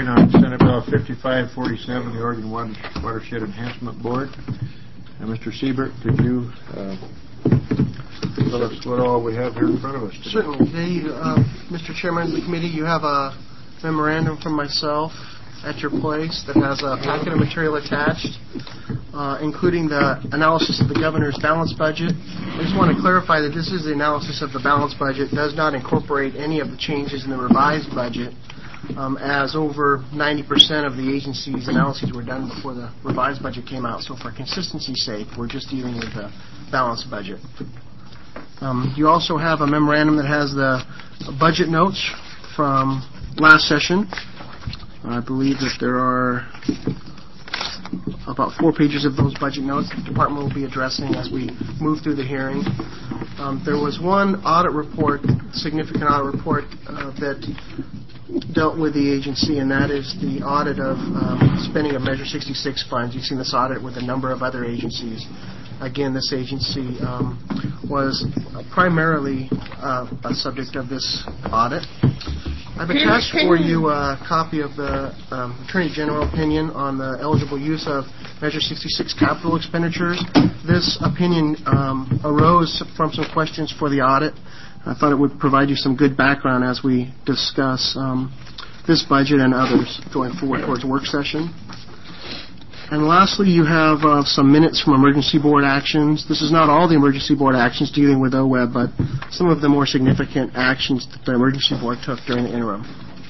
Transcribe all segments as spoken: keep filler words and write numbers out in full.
hearing on Senate Bill fifty-five forty-seven, the Oregon Water, Watershed Enhancement Board. And Mister Siebert, could you uh, tell us what all we have here in front of us today? Certainly. Today, uh, Mister Chairman of the committee, you have a memorandum from myself at your place that has a packet of material attached, uh, including the analysis of the governor's balanced budget. I just want to clarify that this is the analysis of the balanced budget. It does not incorporate any of the changes in the revised budget, um, as over ninety percent of the agency's analyses were done before the revised budget came out. So for consistency's sake, we're just dealing with the balanced budget. Um, you also have a memorandum that has the budget notes from last session. I believe that there are about four pages of those budget notes the department will be addressing as we move through the hearing. Um, there was one audit report, significant audit report, uh, that dealt with the agency, and that is the audit of um, spending of Measure sixty-six funds. You've seen this audit with a number of other agencies. Again, this agency um, was primarily uh, a subject of this audit. I've attached for you a copy of the um, Attorney General opinion on the eligible use of Measure sixty-six capital expenditures. This opinion um, arose from some questions for the audit. I thought it would provide you some good background as we discuss um, this budget and others going forward towards work session. And lastly, you have uh, some minutes from emergency board actions. This is not all the emergency board actions dealing with O W E B, but some of the more significant actions that the emergency board took during the interim.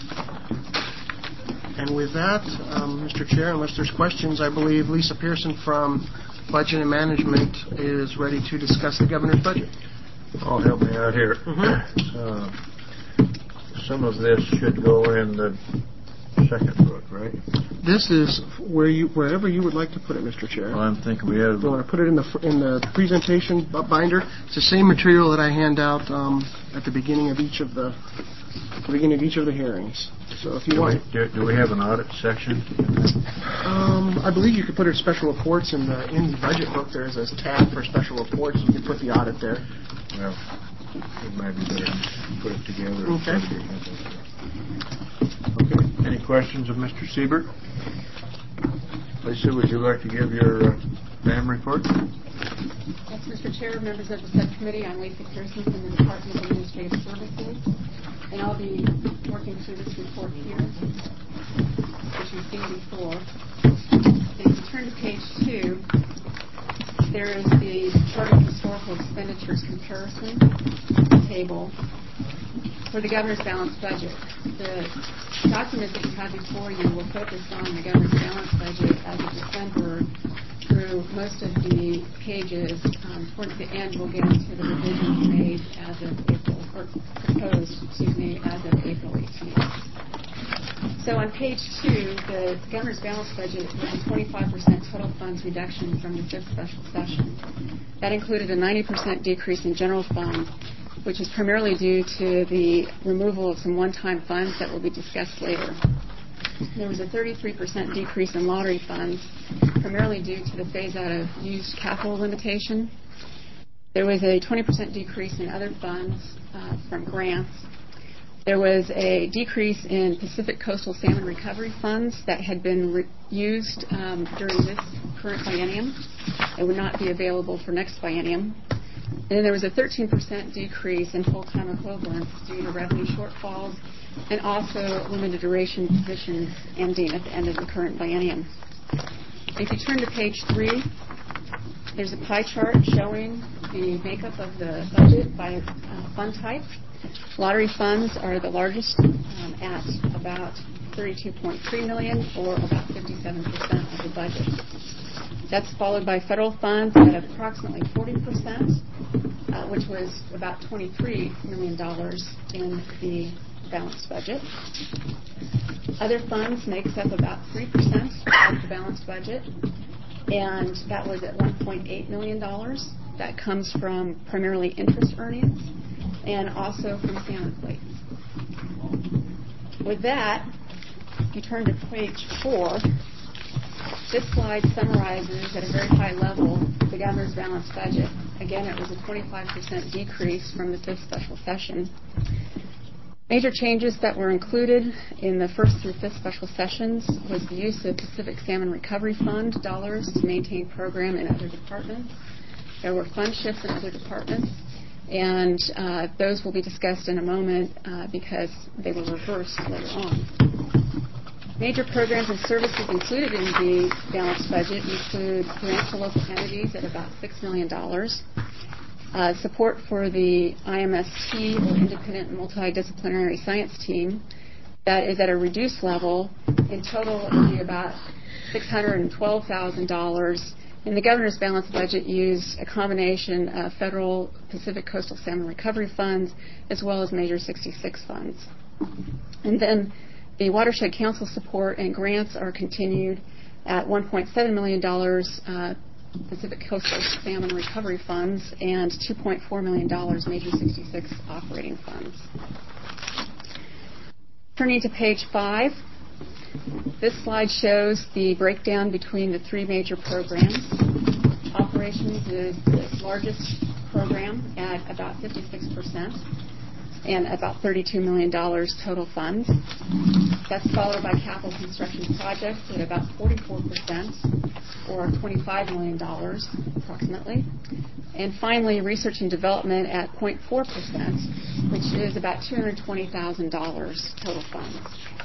And with that, um, Mister Chair, unless there's questions, I believe Lisa Pearson from Budget and Management is ready to discuss the governor's budget. Oh, help me out here. Mm-hmm. uh, some of this should go in the second book, right? This is where you, wherever you would like to put it, Mister Chair. Well, I'm thinking we have. You want to put it in the in the presentation binder? It's the same material that I hand out um, at the beginning of each of the, the beginning of each of the hearings. So if you do want, we, do, do we have an audit section? Um, I believe you could put it special reports in the in the budget book. There is a tab for special reports. You can put the audit there. Well, it might be better to put it together. Okay. Okay. Any questions of Mister Siebert? Lisa, would you like to give your uh, B A M report? Yes, Mister Chair, members of the subcommittee, I'm Lisa Pearson from the Department of Administrative Services, and I'll be working through this report here, which you've seen before. And if you turn to page two, there is the chart of historical expenditures comparison table for the governor's balanced budget. The document that you have before you will focus on the governor's balanced budget as of December through most of the pages. Um, towards the end, we'll get into the revisions made as of April, or proposed, excuse me, as of April eighteenth. So on page two, the governor's balanced budget was a twenty-five percent total funds reduction from the fifth special session. That included a ninety percent decrease in general funds, which is primarily due to the removal of some one-time funds that will be discussed later. There was a thirty-three percent decrease in lottery funds, primarily due to the phase-out of used capital limitation. There was a twenty percent decrease in other funds uh, from grants. There was a decrease in Pacific Coastal Salmon Recovery Funds that had been re- used um, during this current biennium. It would not be available for next biennium. And then there was a thirteen percent decrease in full-time equivalents due to revenue shortfalls and also limited duration positions ending at the end of the current biennium. If you turn to page three, there's a pie chart showing the makeup of the budget by uh, fund type. Lottery funds are the largest um, at about thirty-two point three million dollars, or about fifty-seven percent of the budget. That's followed by federal funds at approximately forty percent, uh, which was about twenty-three million dollars in the balanced budget. Other funds makes up about three percent of the balanced budget, and that was at one point eight million dollars. That comes from primarily interest earnings and also from salmon plates. With that, if you turn to page four, this slide summarizes at a very high level the governor's balanced budget. Again, it was a twenty-five percent decrease from the fifth special session. Major changes that were included in the first through fifth special sessions was the use of Pacific Salmon Recovery Fund dollars to maintain program in other departments. There were fund shifts in other departments, and uh, those will be discussed in a moment uh, because they were reversed later on. Major programs and services included in the balanced budget include grants to local entities at about six million dollars. Uh, support for the I M S T, or Independent Multidisciplinary Science Team, that is at a reduced level. In total, it will be about six hundred twelve thousand dollars. And the governor's balanced budget used a combination of federal Pacific Coastal Salmon Recovery funds as well as Major sixty-six funds. And then the Watershed Council support and grants are continued at one point seven million dollars uh, Pacific Coastal Salmon Recovery Funds and two point four million dollars Major sixty-six operating funds. Turning to page five, this slide shows the breakdown between the three major programs. Operations is the largest program at about fifty-six percent and about thirty-two million dollars total funds. That's followed by capital construction projects at about forty-four percent, or twenty-five million dollars approximately. And finally, research and development at zero point four percent, which is about two hundred twenty thousand dollars total funds.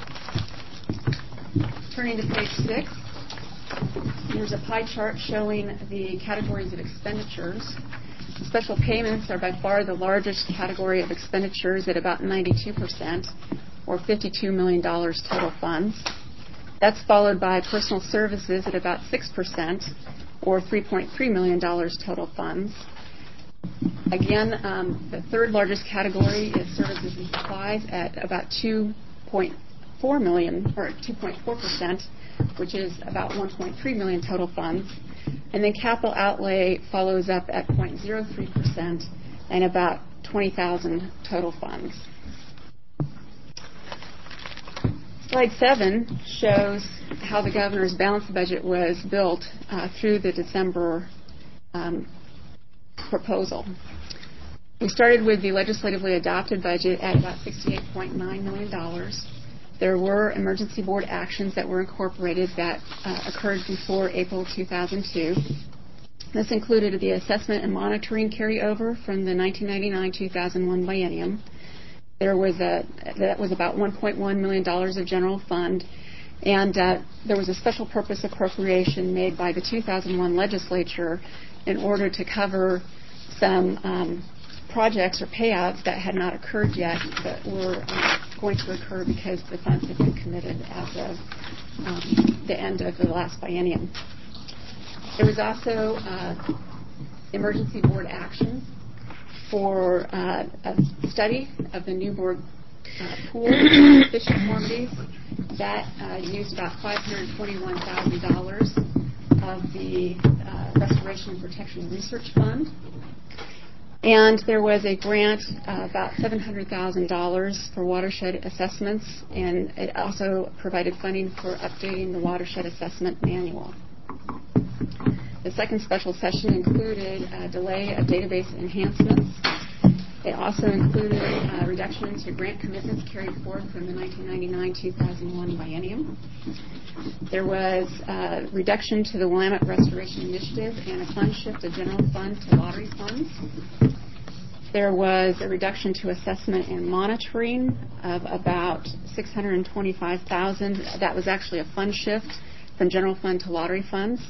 Turning to page six, there's a pie chart showing the categories of expenditures. Special payments are by far the largest category of expenditures at about ninety-two percent, or fifty-two million dollars total funds. That's followed by personal services at about six percent, or three point three million dollars total funds. Again, um, the third largest category is services and supplies at about two point four million dollars, or two point four percent, which is about one point three million dollars total funds. And then capital outlay follows up at zero point zero three percent and about twenty thousand dollars total funds. Slide seven shows how the governor's balanced budget was built uh, through the December um, proposal. We started with the legislatively adopted budget at about sixty-eight point nine million dollars. There were emergency board actions that were incorporated that uh, occurred before April two thousand two. This included the assessment and monitoring carryover from the nineteen ninety-nine two thousand one biennium. There was a that was about one point one million dollars of general fund, and uh, there was a special purpose appropriation made by the two thousand one legislature in order to cover some um, projects or payouts that had not occurred yet but were uh, going to occur because the funds had been committed as of um, the end of the last biennium. There was also uh, emergency board action for uh, a study of the new board uh, pool fish deformities. That uh, used about five hundred twenty-one thousand dollars of the uh, Restoration and Protection Research Fund. And there was a grant, uh, about seven hundred thousand dollars for watershed assessments, and it also provided funding for updating the watershed assessment manual. The second special session included a delay of database enhancements. It also included a reduction to grant commitments carried forward from the nineteen ninety-nine two thousand one biennium. There was a reduction to the Willamette Restoration Initiative and a fund shift of general fund to lottery funds. There was a reduction to assessment and monitoring of about six hundred twenty-five thousand dollars. That was actually a fund shift from general fund to lottery funds.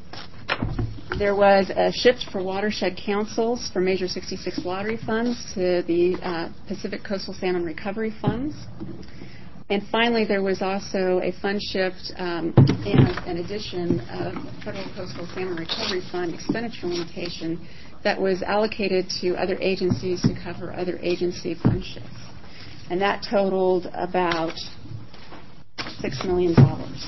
There was a shift for watershed councils from Major sixty-six lottery funds to the uh, Pacific Coastal Salmon Recovery Funds. And finally, there was also a fund shift um, and an addition of Federal Coastal Salmon Recovery Fund expenditure limitation that was allocated to other agencies to cover other agency fund shifts. And that totaled about six million dollars.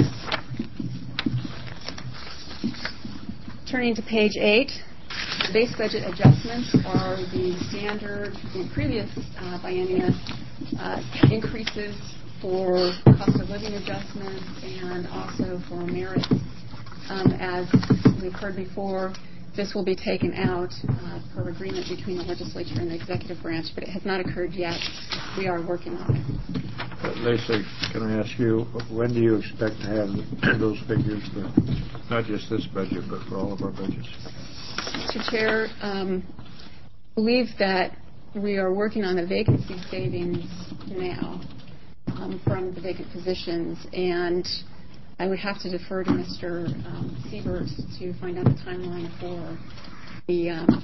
Turning to page eight, the base budget adjustments are the standard in previous uh, biennia uh, increases for cost of living adjustments and also for merit. Um, as we've heard before, this will be taken out uh, per agreement between the legislature and the executive branch, but it has not occurred yet. We are working on it. Uh, Lisa, can I ask you, when do you expect to have those figures for not just this budget, but for all of our budgets? Mister Chair, um, I believe that we are working on the vacancy savings now um, from the vacant positions, and I would have to defer to Mister Um, Siebert to find out the timeline for the. Um,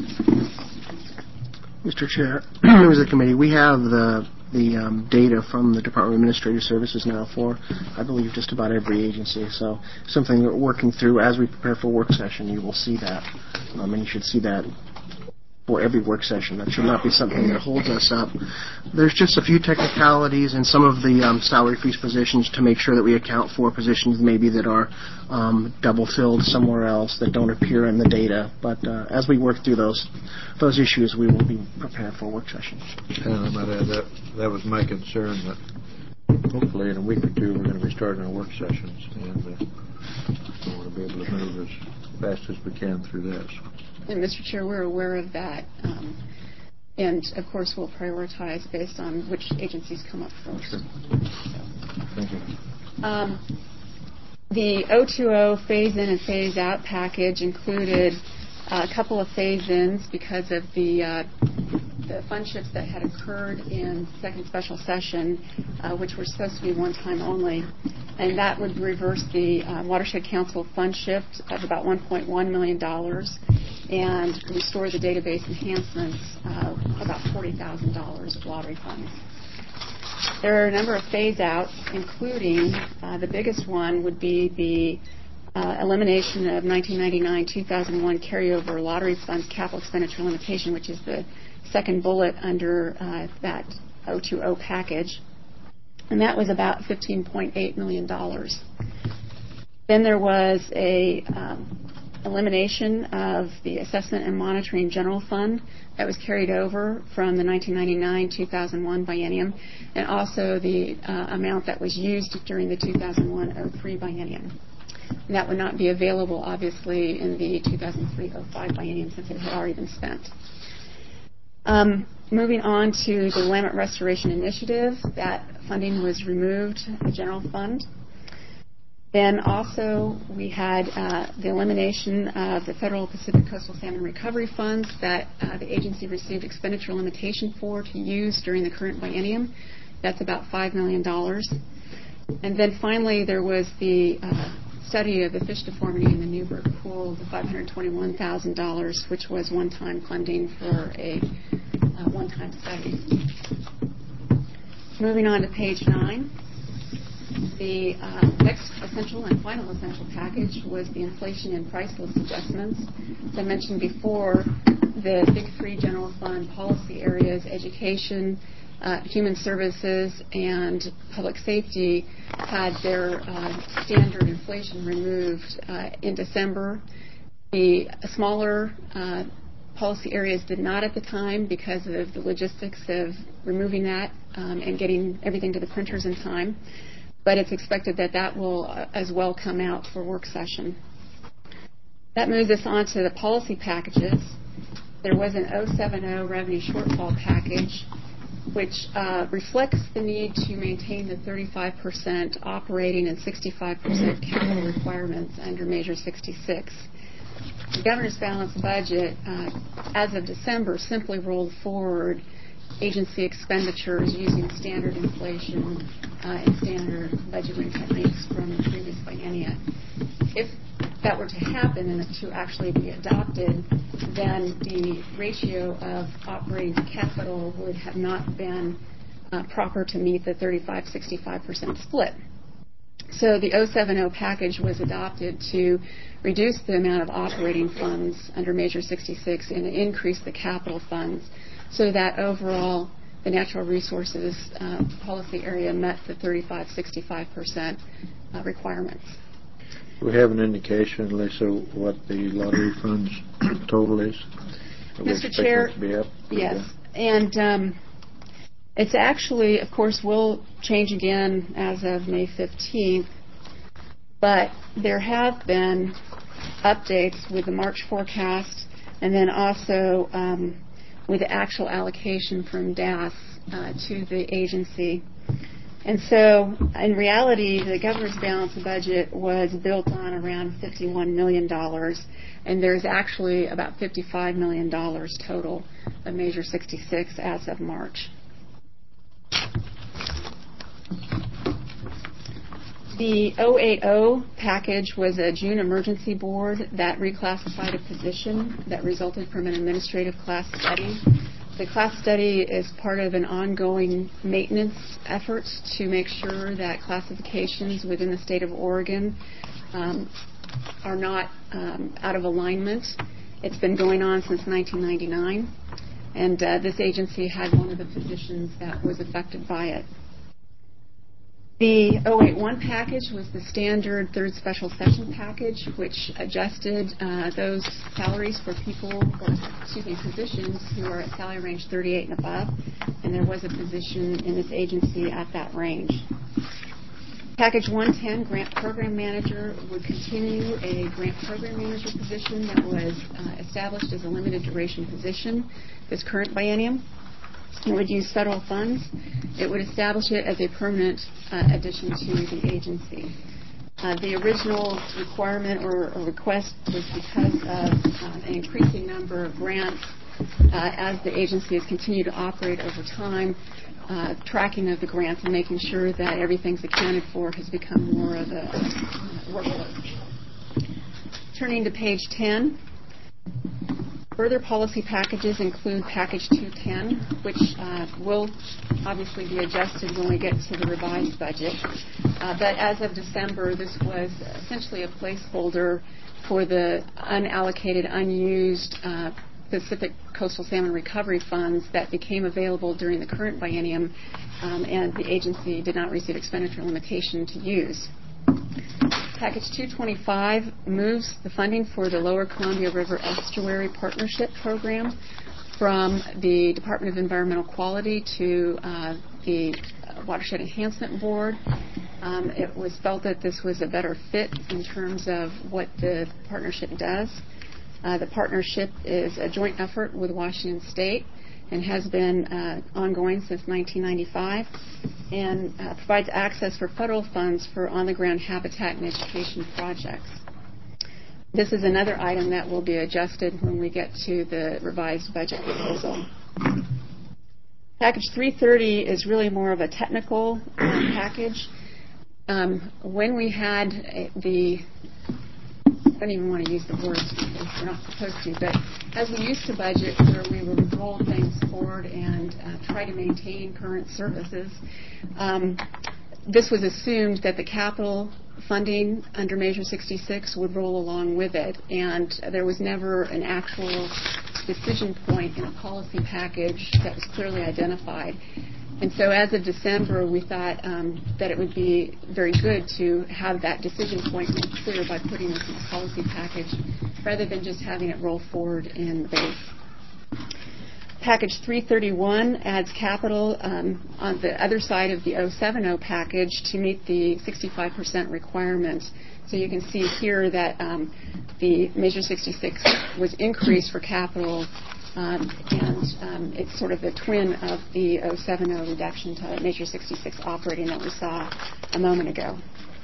Mister Chair, members of the committee, we have the the um, data from the Department of Administrative Services now for, I believe, just about every agency. So something that we're working through as we prepare for work session. You will see that, um, and you should see that for every work session. That should not be something that holds us up. There's just a few technicalities in some of the um, salary freeze positions to make sure that we account for positions maybe that are um, double filled somewhere else that don't appear in the data. But uh, as we work through those those issues, we will be prepared for work sessions. And I might add that that was my concern, that hopefully in a week or two we're going to be starting our work sessions, and uh, we want to be able to move as fast as we can through that. And Mister Chair, we're aware of that, um, and of course we'll prioritize based on which agencies come up first. Sure. Thank you. Um, the O two O phase-in and phase-out package included a couple of phase-ins because of the uh, the fund shifts that had occurred in second special session, uh, which were supposed to be one-time only. And that would reverse the uh, Watershed Council fund shift of about one point one million dollars and restore the database enhancements of about forty thousand dollars of lottery funds. There are a number of phase-outs, including uh, the biggest one would be the uh, elimination of nineteen ninety-nine two thousand one carryover lottery funds capital expenditure limitation, which is the second bullet under uh, that O two O package. And that was about fifteen point eight million dollars. Then there was a um, elimination of the assessment and monitoring general fund that was carried over from the nineteen ninety-nine two thousand one biennium, and also the uh, amount that was used during the two thousand one oh three biennium. And that would not be available, obviously, in the two thousand three oh five biennium since it had already been spent. Um, moving on to the Willamette Restoration Initiative, that funding was removed, the general fund. Then also we had uh, the elimination of the Federal Pacific Coastal Salmon Recovery Funds that uh, the agency received expenditure limitation for to use during the current biennium. That's about five million dollars. And then finally there was the uh, study of the fish deformity in the Newburgh Pool, the five hundred twenty-one thousand dollars, which was one-time funding for a uh, one-time study. Moving on to page nine. The uh, next essential and final essential package was the inflation and price list adjustments. As I mentioned before, the big three general fund policy areas, education, uh, human services, and public safety, had their uh, standard inflation removed uh, in December. The smaller uh, policy areas did not at the time because of the logistics of removing that um, and getting everything to the printers in time. But it's expected that that will uh, as well come out for work session. That moves us on to the policy packages. There was an oh seven oh revenue shortfall package, which uh, reflects the need to maintain the thirty-five percent operating and sixty-five percent capital requirements under Measure sixty-six. The governor's balanced budget, uh, as of December, simply rolled forward agency expenditures using standard inflation uh, and standard budgeting techniques from the previous biennia. If that were to happen and to actually be adopted, then the ratio of operating to capital would have not been uh, proper to meet the thirty-five sixty-five percent split. So the oh seven oh package was adopted to reduce the amount of operating funds under Measure sixty-six and increase the capital funds, so that overall the natural resources uh, policy area met the thirty-five sixty-five percent uh, requirements. Do we have an indication, Lisa, what the lottery funds total is? Are Mister we Chair, to be up? yes, and um, it's actually, of course, will change again as of May fifteenth, but there have been updates with the March forecast, and then also um, with the actual allocation from D A S uh, to the agency. And so, in reality, the governor's balanced budget was built on around fifty-one million dollars, and there's actually about fifty-five million dollars total of Measure sixty-six as of March. The oh eight oh package was a June emergency board that reclassified a position that resulted from an administrative class study. The class study is part of an ongoing maintenance effort to make sure that classifications within the state of Oregon um, are not um, out of alignment. It's been going on since nineteen ninety-nine, and uh, this agency had one of the positions that was affected by it. The oh eight one package was the standard third special session package, which adjusted uh, those salaries for people, or excuse me, positions who are at salary range thirty-eight and above, and there was a position in this agency at that range. Package one ten, Grant Program Manager, would continue a Grant Program Manager position that was uh, established as a limited duration position this current biennium. It would use federal funds. It would establish it as a permanent uh, addition to the agency. Uh, the original requirement or, or request was because of uh, an increasing number of grants uh, as the agency has continued to operate over time. Uh, tracking of the grants and making sure that everything's accounted for has become more of a uh, workload. Turning to page ten. Further policy packages include Package two ten, which uh, will obviously be adjusted when we get to the revised budget. Uh, but as of December, this was essentially a placeholder for the unallocated, unused uh, Pacific Coastal Salmon Recovery Funds that became available during the current biennium, um, and the agency did not receive expenditure limitation to use. Package two twenty-five moves the funding for the Lower Columbia River Estuary Partnership Program from the Department of Environmental Quality to uh, the Watershed Enhancement Board. Um, it was felt that this was a better fit in terms of what the partnership does. Uh, the partnership is a joint effort with Washington State and has been uh, ongoing since nineteen ninety-five, and uh, provides access for federal funds for on-the-ground habitat and education projects. This is another item that will be adjusted when we get to the revised budget proposal. Package three thirty is really more of a technical uh, package. Um, when we had the I don't even want to use the words because we're not supposed to, but as we used to budget where we would roll things forward and uh, try to maintain current services, um, this was assumed that the capital funding under Measure sixty-six would roll along with it, and there was never an actual decision point in a policy package that was clearly identified. And so as of December, we thought um, that it would be very good to have that decision point made clear by putting this in a policy package rather than just having it roll forward in the base. Package three thirty-one adds capital um, on the other side of the oh seven oh package to meet the sixty-five percent requirement. So you can see here that um, the Measure sixty-six was increased for capital, um, and um, it's sort of the twin of the oh seven oh reduction to Measure sixty-six operating that we saw a moment ago.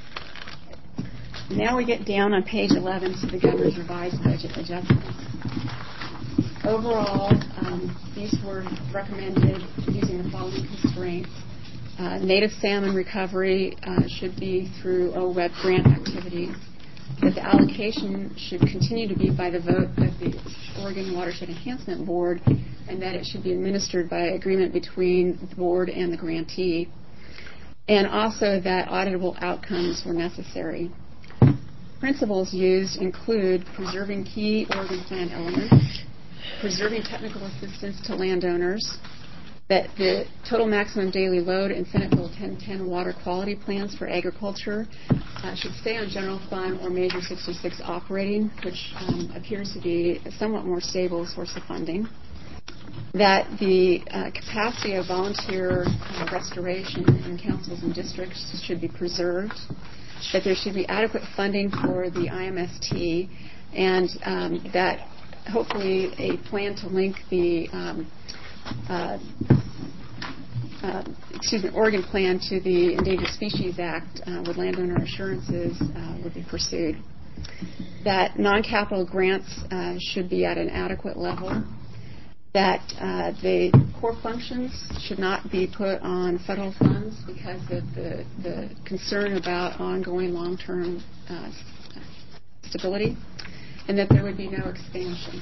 Now we get down on page eleven to the governor's revised budget adjustments. Overall, um, these were recommended using the following constraints. Uh, native salmon recovery uh, should be through O W E B grant activities. That the allocation should continue to be by the vote of the Oregon Watershed Enhancement Board, and that it should be administered by agreement between the board and the grantee. And also that auditable outcomes were necessary. Principles used include preserving key Oregon Plan elements, preserving technical assistance to landowners, that the total maximum daily load and Senate Bill ten ten water quality plans for agriculture uh, should stay on general fund or Measure sixty-six operating, which um, appears to be a somewhat more stable source of funding, that the uh, capacity of volunteer uh, restoration in councils and districts should be preserved, that there should be adequate funding for the I M S T, and um, that hopefully a plan to link the um, uh, uh, excuse me, Oregon plan to the Endangered Species Act uh, with landowner assurances uh, would be pursued. That non-capital grants uh, should be at an adequate level. That uh, the core functions should not be put on federal funds because of the, the concern about ongoing long-term uh, stability, and that there would be no expansion.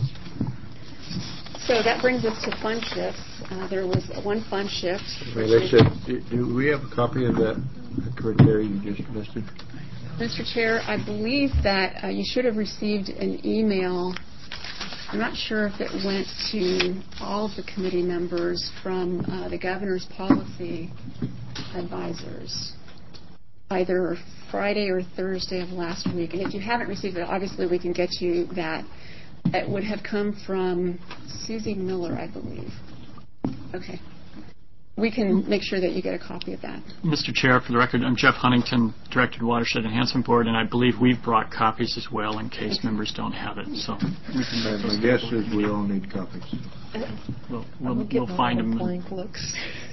So that brings us to fund shifts. Uh, there was one fund shift. Well, they said, do, do we have a copy of that criteria you just listed? Mister Chair, I believe that uh, you should have received an email. I'm not sure if it went to all of the committee members from uh, the governor's policy advisors, either Friday or Thursday of last week. And if you haven't received it, obviously we can get you that. It would have come from Susie Miller, I believe. Okay. We can make sure that you get a copy of that. Mister Chair, for the record, I'm Jeff Huntington, Director of the Watershed Enhancement Board, and I believe we've brought copies as well in case members don't have it. So we can And my guess is we all need copies. We'll, we'll, we'll find them. Blank looks.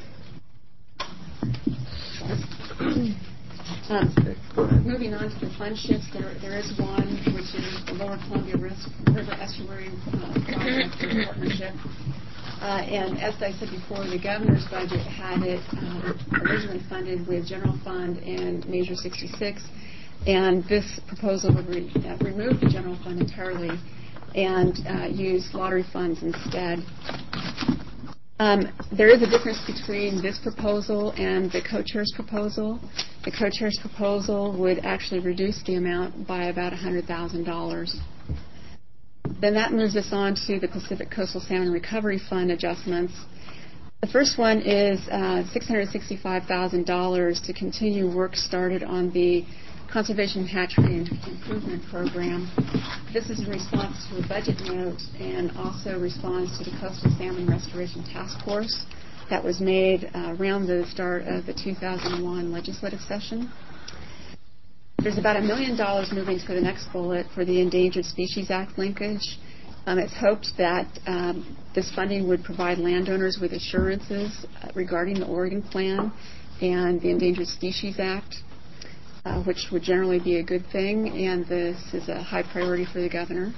Um, Okay, go ahead. moving on to the fund shifts, there, there is one, which is the Lower Columbia Risk River Estuary uh, Project Partnership. Uh, and as I said before, the governor's budget had it uh, originally funded with general fund and Measure sixty-six, and this proposal would re- uh, remove the general fund entirely and uh, use lottery funds instead. Um, there is a difference between this proposal and the co-chair's proposal. The co-chair's proposal would actually reduce the amount by about one hundred thousand dollars. Then that moves us on to the Pacific Coastal Salmon Recovery Fund adjustments. The first one is uh, six hundred sixty-five thousand dollars to continue work started on the Conservation Hatchery Improvement Program. This is in response to a budget note and also responds to the Coastal Salmon Restoration Task Force that was made uh, around the start of the two thousand one legislative session. There's about a million dollars moving to the next bullet for the Endangered Species Act linkage. Um, it's hoped that um, this funding would provide landowners with assurances uh, regarding the Oregon Plan and the Endangered Species Act, uh, which would generally be a good thing, and this is a high priority for the governor.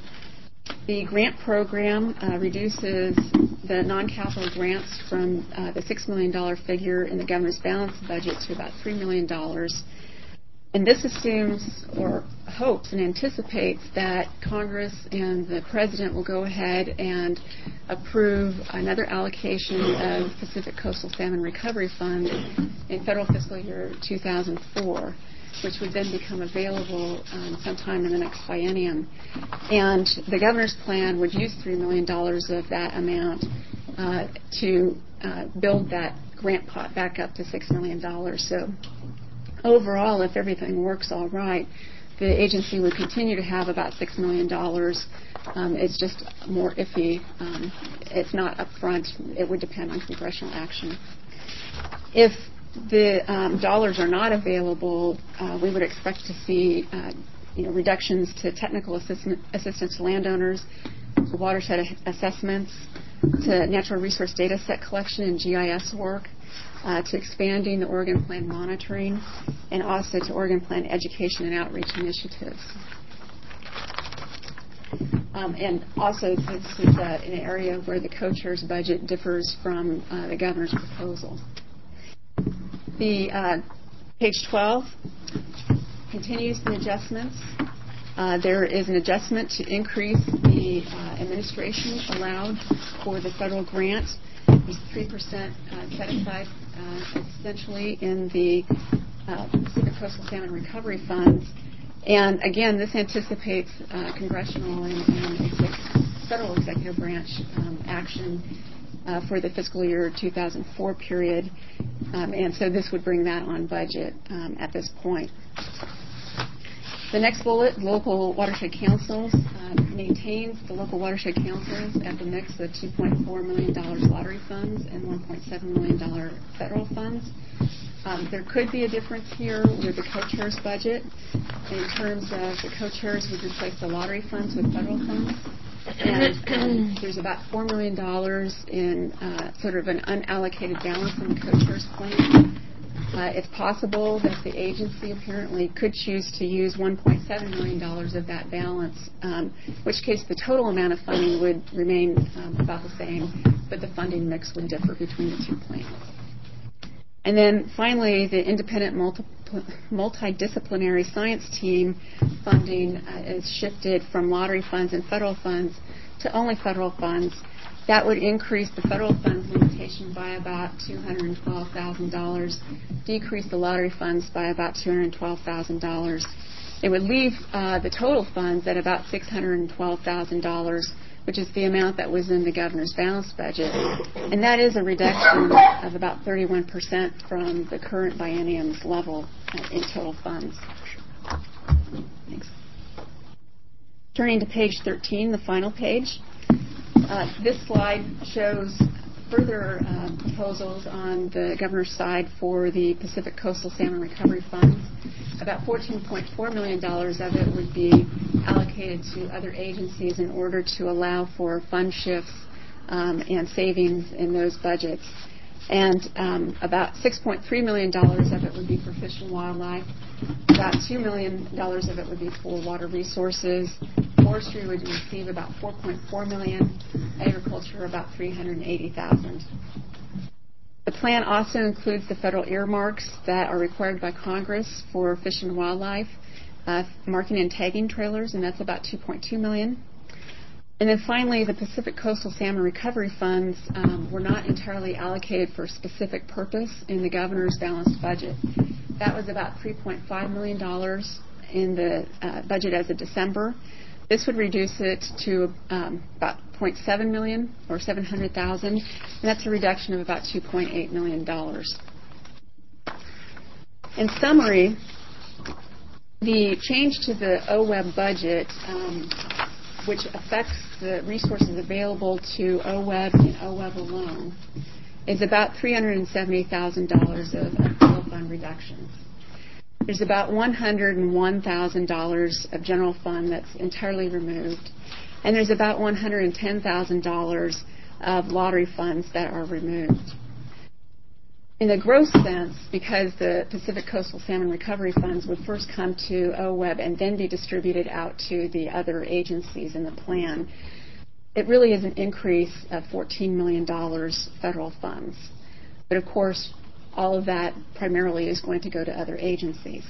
The grant program uh, reduces the non-capital grants from uh, the six million dollars figure in the governor's balanced budget to about three million dollars. And this assumes or hopes and anticipates that Congress and the President will go ahead and approve another allocation of Pacific Coastal Salmon Recovery Fund in federal fiscal year two thousand four, which would then become available um, sometime in the next biennium. And the governor's plan would use three million dollars of that amount uh, to uh, build that grant pot back up to six million dollars. So overall, if everything works all right, the agency would continue to have about six million dollars. Um, it's just more iffy. Um, it's not upfront. It would depend on congressional action. If the um, dollars are not available, uh, we would expect to see uh, you know, reductions to technical assistance, assistance to landowners, to watershed assessments, to natural resource data set collection and G I S work, Uh, to expanding the Oregon Plan monitoring, and also to Oregon Plan education and outreach initiatives. Um, and also, this is uh, an area where the co-chair's budget differs from uh, the governor's proposal. The uh, page twelve continues the adjustments. Uh, there is an adjustment to increase the uh, administration allowed for the federal grant. There's three percent uh, set aside uh, essentially in the uh, Pacific Coastal Salmon Recovery Funds. And again, this anticipates uh, congressional and, and exec- federal executive branch um, action uh, for the fiscal year two thousand four period. Um, and so this would bring that on budget um, at this point. The next bullet, local watershed councils, uh, maintains the local watershed councils at the mix of two point four million dollars lottery funds and one point seven million dollars federal funds. Um, there could be a difference here with the co-chairs budget in terms of the co-chairs would replace the lottery funds with federal funds. And um, there's about four million dollars in uh, sort of an unallocated balance in the co-chairs plan. Uh, it's possible that the agency apparently could choose to use one point seven million dollars of that balance, um, in which case the total amount of funding would remain um, about the same, but the funding mix would differ between the two plans. And then finally, the independent multi- multidisciplinary science team funding uh, is shifted from lottery funds and federal funds to only federal funds. That would increase the federal funds limitation by about two hundred twelve thousand dollars, decrease the lottery funds by about two hundred twelve thousand dollars. It would leave uh, the total funds at about six hundred twelve thousand dollars, which is the amount that was in the governor's balanced budget. And that is a reduction of about thirty-one percent from the current biennium's level uh, in total funds. Thanks. Turning to page thirteen, the final page. Uh, this slide shows further uh, proposals on the governor's side for the Pacific Coastal Salmon Recovery Fund. About fourteen point four million dollars of it would be allocated to other agencies in order to allow for fund shifts um, and savings in those budgets. And um, about six point three million dollars of it would be for fish and wildlife. About two million dollars of it would be for water resources. Forestry would receive about four point four million dollars. Agriculture about three hundred eighty thousand dollars. The plan also includes the federal earmarks that are required by Congress for fish and wildlife, uh, marking and tagging trailers, and that's about two point two million dollars. And then finally, the Pacific Coastal Salmon Recovery Funds um, were not entirely allocated for a specific purpose in the governor's balanced budget. That was about three point five million dollars in the uh, budget as of December. This would reduce it to um, about zero point seven million dollars or seven hundred thousand dollars, and that's a reduction of about two point eight million dollars. In summary, the change to the O W E B budget, um, which affects the resources available to O W E B and O W E B alone, is about three hundred seventy thousand dollars of, of federal fund reductions. There's about one hundred one thousand dollars of general fund that's entirely removed, and there's about one hundred ten thousand dollars of lottery funds that are removed. In the gross sense, because the Pacific Coastal Salmon Recovery Funds would first come to O W E B and then be distributed out to the other agencies in the plan, it really is an increase of fourteen million dollars federal funds. But of course, all of that primarily is going to go to other agencies.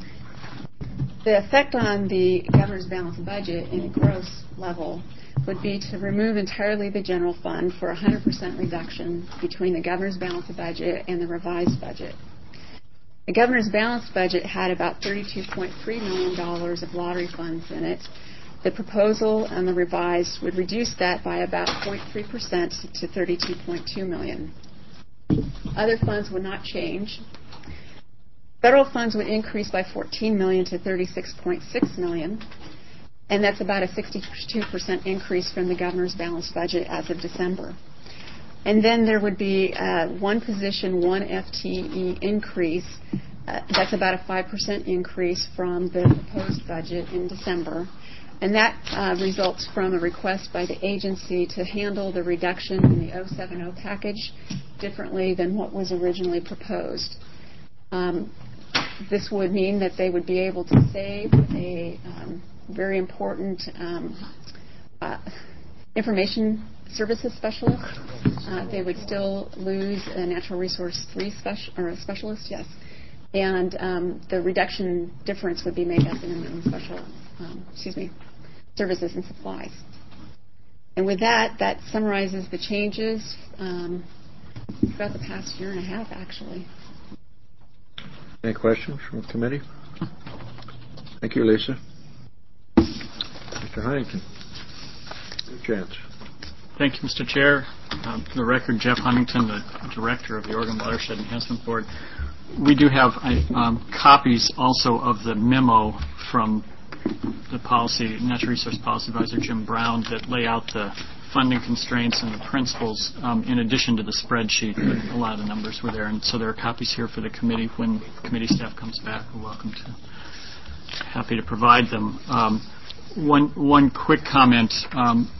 The effect on the governor's balanced budget in a gross level would be to remove entirely the general fund for a one hundred percent reduction between the governor's balanced budget and the revised budget. The governor's balanced budget had about thirty-two point three million dollars of lottery funds in it. The proposal and the revised would reduce that by about zero point three percent to thirty-two point two million dollars. Other funds would not change. Federal funds would increase by fourteen million dollars to thirty-six point six million dollars, and that's about a sixty-two percent increase from the governor's balanced budget as of December. And then there would be uh, one position, one F T E increase. Uh, that's about a five percent increase from the proposed budget in December. And that uh, results from a request by the agency to handle the reduction in the oh seven oh package differently than what was originally proposed. Um, this would mean that they would be able to save a um, very important um, uh, information services specialist. Uh, they would still lose a natural resource three special or a specialist, yes. And um, the reduction difference would be made up in, in special, um, excuse me, services and supplies. And with that, that summarizes the changes um, throughout the past year and a half, actually. Any questions from the committee? Thank you, Lisa. Mister Huntington, your chance. Thank you, Mister Chair. Um, for the record, Jeff Huntington, the Director of the Oregon Watershed Enhancement Board. we do have um, copies also of the memo from the policy, Natural Resource Policy Advisor Jim Brown, that lay out the funding constraints and the principles um, in addition to the spreadsheet. A lot of the numbers were there, and so there are copies here for the committee. When committee staff comes back, we're welcome to, happy to provide them. Um, one, one quick comment um,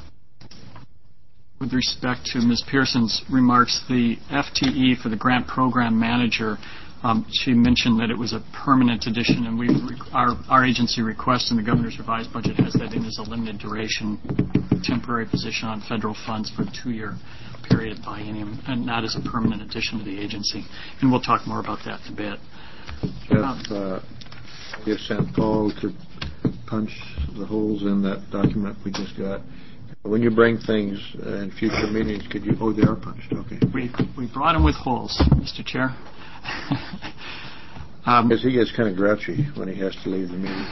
with respect to Miz Pearson's remarks. The F T E for the grant program manager, Um, she mentioned that it was a permanent addition, and we our, our agency request in the governor's revised budget has that in as a limited duration temporary position on federal funds for a two-year period biennium, and not as a permanent addition to the agency. And we'll talk more about that in a bit. Jeff, Um, uh, you sent Paul to punch the holes in that document we just got. When you bring things uh, in future meetings, could you? Oh, they are punched. Okay. we we brought them with holes, Mister Chair. um, Because he gets kind of grouchy when he has to leave the meeting.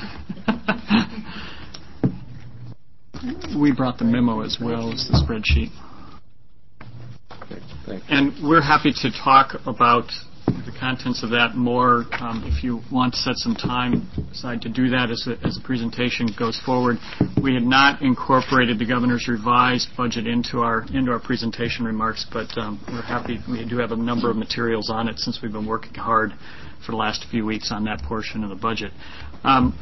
We brought the memo as well as the spreadsheet. Okay, thank you. And we're happy to talk about the contents of that more um, if you want to set some time aside to do that as, a, as the presentation goes forward. We had not incorporated the governor's revised budget into our into our presentation remarks, but um, we're happy. We do have a number of materials on it since we've been working hard for the last few weeks on that portion of the budget. Um,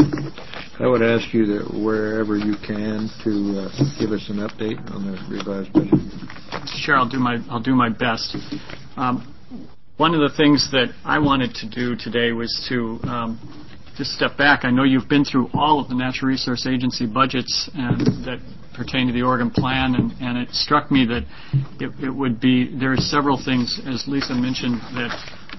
I would ask you that wherever you can to uh, give us an update on the revised budget. Sure, I'll do my I'll do my best. Um, One of the things that I wanted to do today was to um, just step back. I know you've been through all of the Natural Resource Agency budgets and that pertain to the Oregon Plan, and, and it struck me that it, it would be, there are several things, as Lisa mentioned, that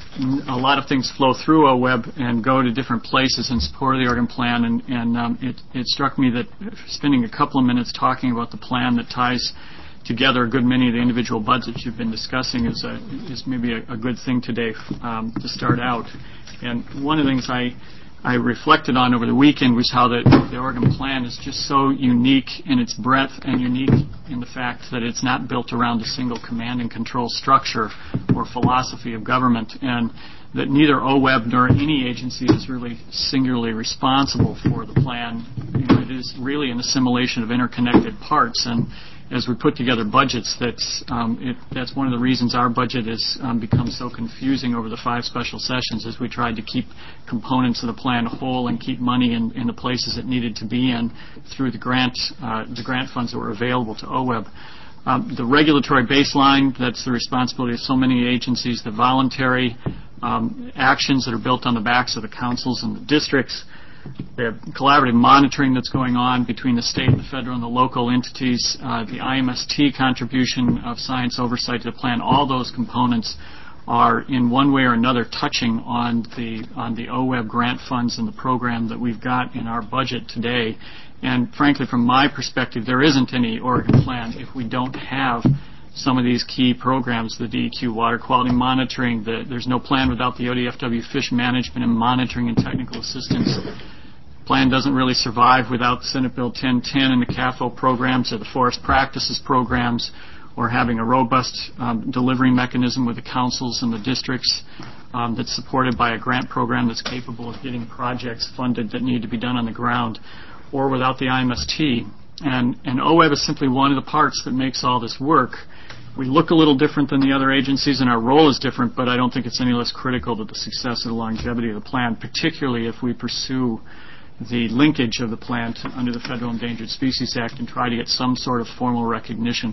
a lot of things flow through O W E B and go to different places in support of the Oregon Plan, and, and um, it, it struck me that spending a couple of minutes talking about the plan that ties together a good many of the individual budgets you've been discussing is a, is maybe a, a good thing today um, to start out. And one of the things I I reflected on over the weekend was how the, the Oregon Plan is just so unique in its breadth and unique in the fact that it's not built around a single command and control structure or philosophy of government, and that neither O W E B nor any agency is really singularly responsible for the plan. You know, it is really an assimilation of interconnected parts, and as we put together budgets, that's um, it, that's one of the reasons our budget has um, become so confusing over the five special sessions, as we tried to keep components of the plan whole and keep money in, in the places it needed to be in through the grant uh, the grant funds that were available to O W E B. Um, the regulatory baseline, that's the responsibility of so many agencies. The voluntary um, actions that are built on the backs of the councils and the districts. The collaborative monitoring that's going on between the state, the federal, and the local entities, uh, the I M S T contribution of science oversight to the plan, all those components are in one way or another touching on the on the O W E B grant funds and the program that we've got in our budget today. And frankly, from my perspective, there isn't any Oregon Plan if we don't have some of these key programs, the D E Q water quality monitoring. The, there's no plan without the O D F W fish management and monitoring and technical assistance. Plan doesn't really survive without Senate Bill ten ten and the C A F O programs or the forest practices programs, or having a robust um, delivery mechanism with the councils and the districts um, that's supported by a grant program that's capable of getting projects funded that need to be done on the ground, or without the I M S T. And, and O W E B is simply one of the parts that makes all this work. We look a little different than the other agencies, and our role is different, but I don't think it's any less critical to the success of the longevity of the plan, particularly if we pursue the linkage of the plan to, under the Federal Endangered Species Act, and try to get some sort of formal recognition.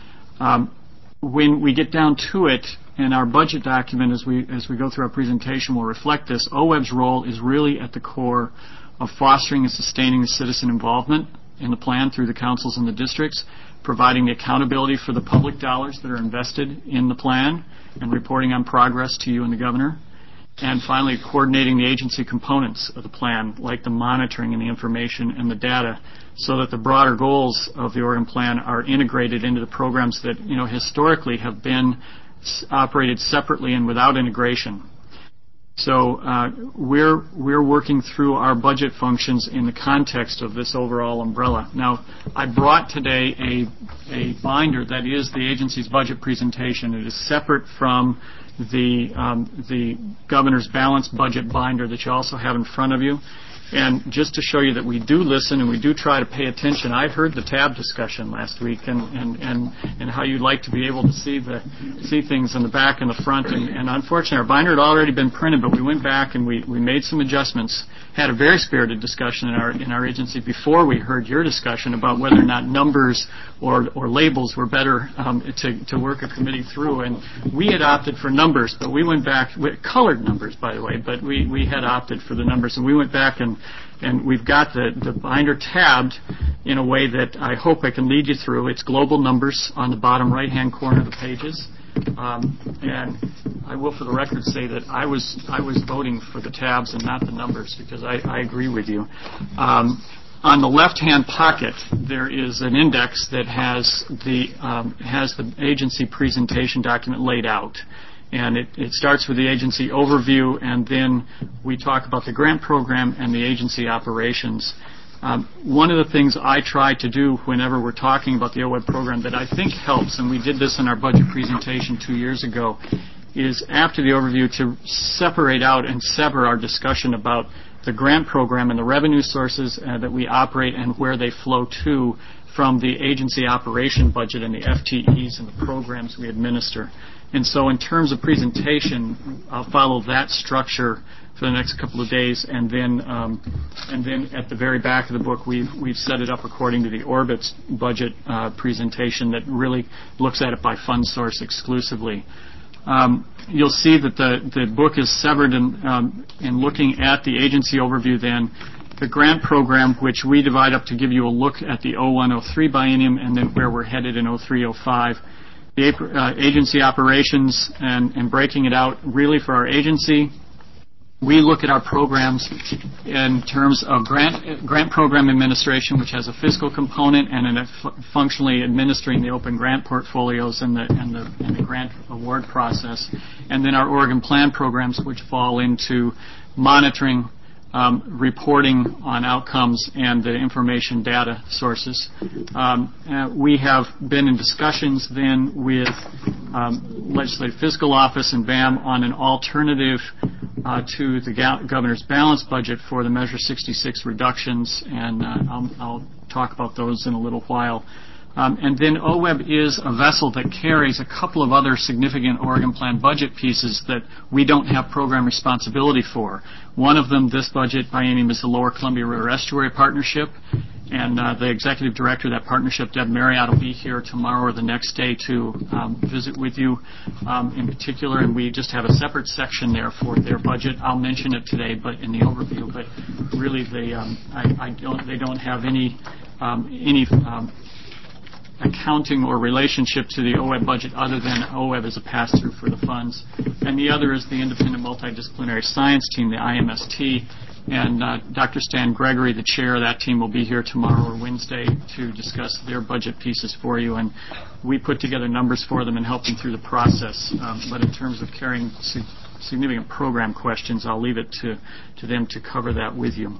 Um, when we get down to it, in our budget document, as we as we go through our presentation, will reflect this. O W E B's role is really at the core of fostering and sustaining the citizen involvement in the plan through the councils and the districts, providing the accountability for the public dollars that are invested in the plan, and reporting on progress to you and the governor. And finally, coordinating the agency components of the plan, like the monitoring and the information and the data, so that the broader goals of the Oregon Plan are integrated into the programs that, you know, historically have been s- operated separately and without integration. So uh, we're we're working through our budget functions in the context of this overall umbrella. Now, I brought today a a binder that is the agency's budget presentation. It is separate from the um, the governor's balanced budget binder that you also have in front of you. And just to show you that we do listen and we do try to pay attention, I heard the tab discussion last week and, and, and, and how you'd like to be able to see the see things in the back and the front. And, and unfortunately, our binder had already been printed, but we went back and we, we made some adjustments, had a very spirited discussion in our in our agency before we heard your discussion about whether or not numbers or, or labels were better um, to, to work a committee through. And we had opted for numbers, but we went back, with colored numbers, by the way, but we, we had opted for the numbers. And we went back and And we've got the, the binder tabbed in a way that I hope I can lead you through. It's global numbers on the bottom right-hand corner of the pages. Um, and I will, for the record, say that I was I was voting for the tabs and not the numbers because I, I agree with you. Um, on the left-hand pocket, there is an index that has the um, has the agency presentation document laid out. And it, it starts with the agency overview, and then we talk about the grant program and the agency operations. Um, one of the things I try to do whenever we're talking about the O W E B program that I think helps, and we did this in our budget presentation two years ago, is after the overview to separate out and sever our discussion about the grant program and the revenue sources uh, that we operate and where they flow to from the agency operation budget and the F T Es and the programs we administer. And so in terms of presentation, I'll follow that structure for the next couple of days, and then um, and then at the very back of the book, we've we've set it up according to the Orbitz budget uh, presentation that really looks at it by fund source exclusively. Um, you'll see that the, the book is severed in, um, in looking at the agency overview then. The grant program, which we divide up to give you a look at the oh one oh three biennium and then where we're headed in oh three oh five. The uh, agency operations and, and breaking it out really for our agency. We look at our programs in terms of grant grant program administration, which has a fiscal component, and in a f- functionally administering the open grant portfolios and the, and the and the grant award process. And then our Oregon Plan programs, which fall into monitoring, Um, reporting on outcomes and the information data sources. Um, uh, we have been in discussions then with um, Legislative Fiscal Office and B A M on an alternative uh, to the ga- governor's balanced budget for the Measure sixty-six reductions, and uh, I'll, I'll talk about those in a little while. Um, and then O W E B is a vessel that carries a couple of other significant Oregon Plan budget pieces that we don't have program responsibility for. One of them, this budget biennium, is the Lower Columbia River Estuary Partnership. And uh, the executive director of that partnership, Deb Marriott, will be here tomorrow or the next day to um, visit with you um, in particular. And we just have a separate section there for their budget. I'll mention it today, but in the overview. But really, they um, I, I don't they don't have any um, any. Um, accounting or relationship to the O W E B budget other than O W E B is a pass-through for the funds. And the other is the Independent Multidisciplinary Science Team, the I M S T. And uh, Doctor Stan Gregory, the chair of that team, will be here tomorrow or Wednesday to discuss their budget pieces for you. And we put together numbers for them and help them through the process. Um, but in terms of carrying sig- significant program questions, I'll leave it to, to them to cover that with you.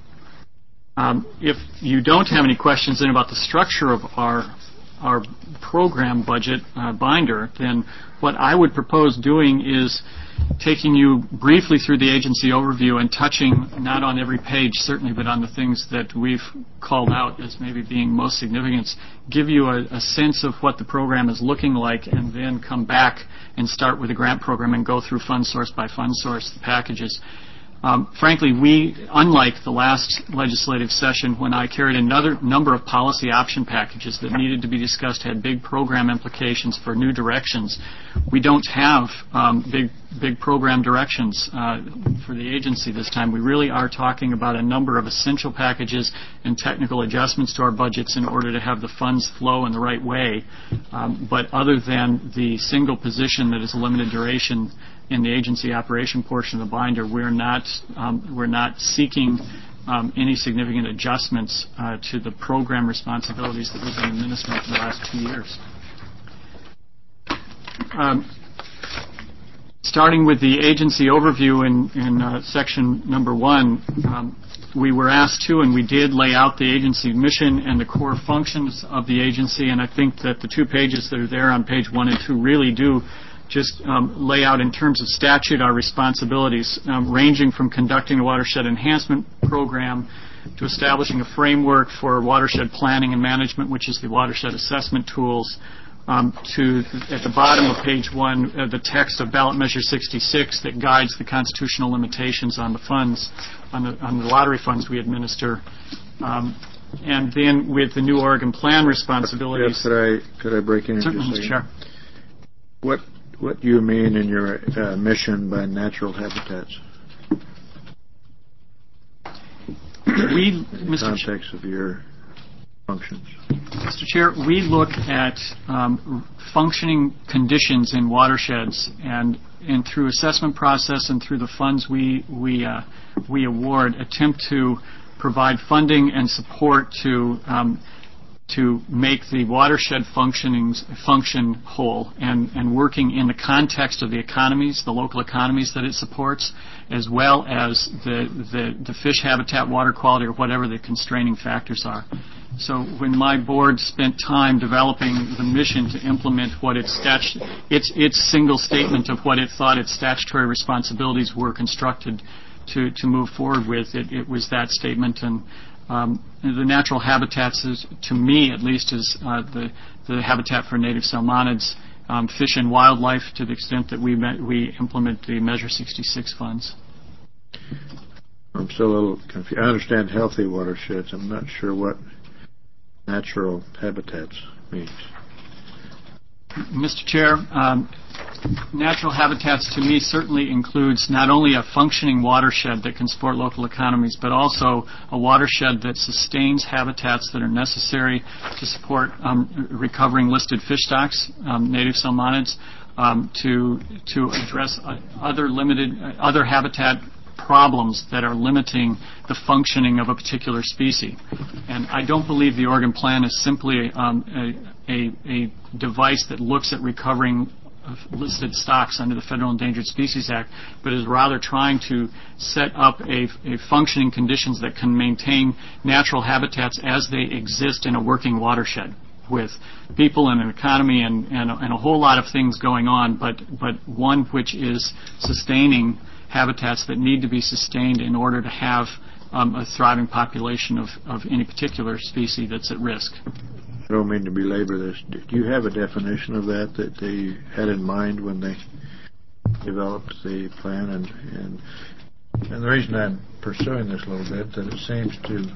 Um, if you don't have any questions then about the structure of our our program budget uh, binder, then what I would propose doing is taking you briefly through the agency overview and touching not on every page, certainly, but on the things that we've called out as maybe being most significant, give you a, a sense of what the program is looking like, and then come back and start with the grant program and go through fund source by fund source, the packages. Um, frankly, we, unlike the last legislative session when I carried another number of policy option packages that needed to be discussed, had big program implications for new directions, we don't have um, big big program directions uh, for the agency this time. We really are talking about a number of essential packages and technical adjustments to our budgets in order to have the funds flow in the right way. Um, but other than the single position that is a limited duration in the agency operation portion of the binder, we're not um, we're not seeking um, any significant adjustments uh, to the program responsibilities that we've been administering for the last two years. Um, starting with the agency overview in, in uh, section number one, um, we were asked to, and we did lay out the agency mission and the core functions of the agency, and I think that the two pages that are there on page one and two really do just um, lay out in terms of statute our responsibilities, um, ranging from conducting a watershed enhancement program to establishing a framework for watershed planning and management, which is the watershed assessment tools, um, to, at the bottom of page one, uh, the text of ballot measure sixty-six that guides the constitutional limitations on the funds, on the, on the lottery funds we administer. Um, and then with the new Oregon plan responsibilities. Yes, could I, could I break in? Certainly, just a Mister Chair. What, what do you mean in your uh, mission by natural habitats? We, In Mister context of your functions. Mister Chair, we look at um, functioning conditions in watersheds, and, and through assessment process and through the funds we we uh, we award, attempt to provide funding and support to um, to make the watershed functioning function whole, and, and working in the context of the economies, the local economies that it supports, as well as the, the, the fish habitat, water quality, or whatever the constraining factors are. So when my board spent time developing the mission to implement what its, statu- its, its single statement of what it thought its statutory responsibilities were constructed to, to move forward with, it, it was that statement. And Um, the natural habitats, is, to me at least, is uh, the, the habitat for native salmonids, um, fish and wildlife, to the extent that we me- we implement the Measure sixty-six funds. I'm still a little confused. I understand healthy watersheds. I'm not sure what natural habitats means. Mister Chair, um, natural habitats to me certainly includes not only a functioning watershed that can support local economies, but also a watershed that sustains habitats that are necessary to support um, recovering listed fish stocks, um, native salmonids, um, to to address uh, other limited uh, other habitat problems that are limiting the functioning of a particular species. And I don't believe the Oregon Plan is simply um, a, a, a device that looks at recovering listed stocks under the Federal Endangered Species Act, but is rather trying to set up a, a functioning conditions that can maintain natural habitats as they exist in a working watershed, with people and an economy and, and, and a whole lot of things going on, but, but one which is sustaining habitats that need to be sustained in order to have um, a thriving population of, of any particular species that's at risk. I don't mean to belabor this. Do you have a definition of that that they had in mind when they developed the plan? And and, and the reason I'm pursuing this a little bit, that it seems to,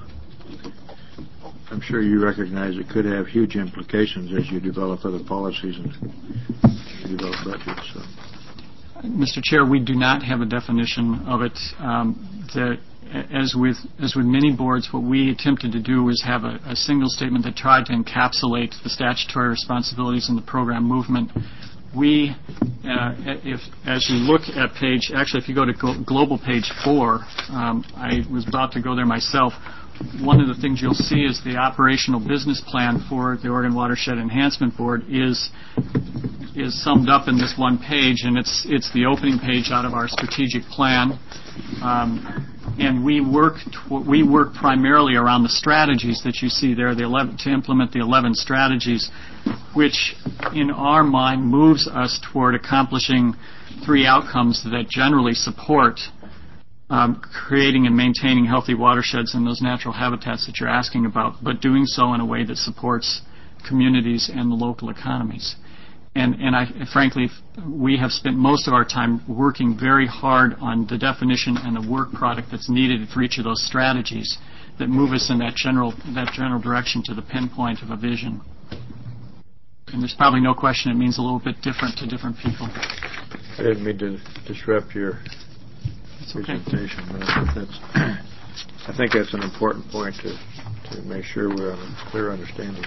I'm sure you recognize it could have huge implications as you develop other policies and you develop budgets. So. Mister Chair, we do not have a definition of it. Um, the, as with as with many boards, what we attempted to do was have a, a single statement that tried to encapsulate the statutory responsibilities in the program movement. We, uh, if as you look at page, actually, if you go to glo- global page four, um, I was about to go there myself. One of the things you'll see is the operational business plan for the Oregon Watershed Enhancement Board is is summed up in this one page, and it's it's the opening page out of our strategic plan. Um, and we work tw- we work primarily around the strategies that you see there, the eleven, to implement the eleven strategies, which in our mind moves us toward accomplishing three outcomes that generally support Um, creating and maintaining healthy watersheds in those natural habitats that you're asking about, but doing so in a way that supports communities and the local economies. And, and I, frankly, we have spent most of our time working very hard on the definition and the work product that's needed for each of those strategies that move us in that general that general direction to the pinpoint of a vision. And there's probably no question it means a little bit different to different people. I didn't mean to disrupt your It's okay. presentation, but I think that's I think that's an important point to to make sure we're on a clear understanding.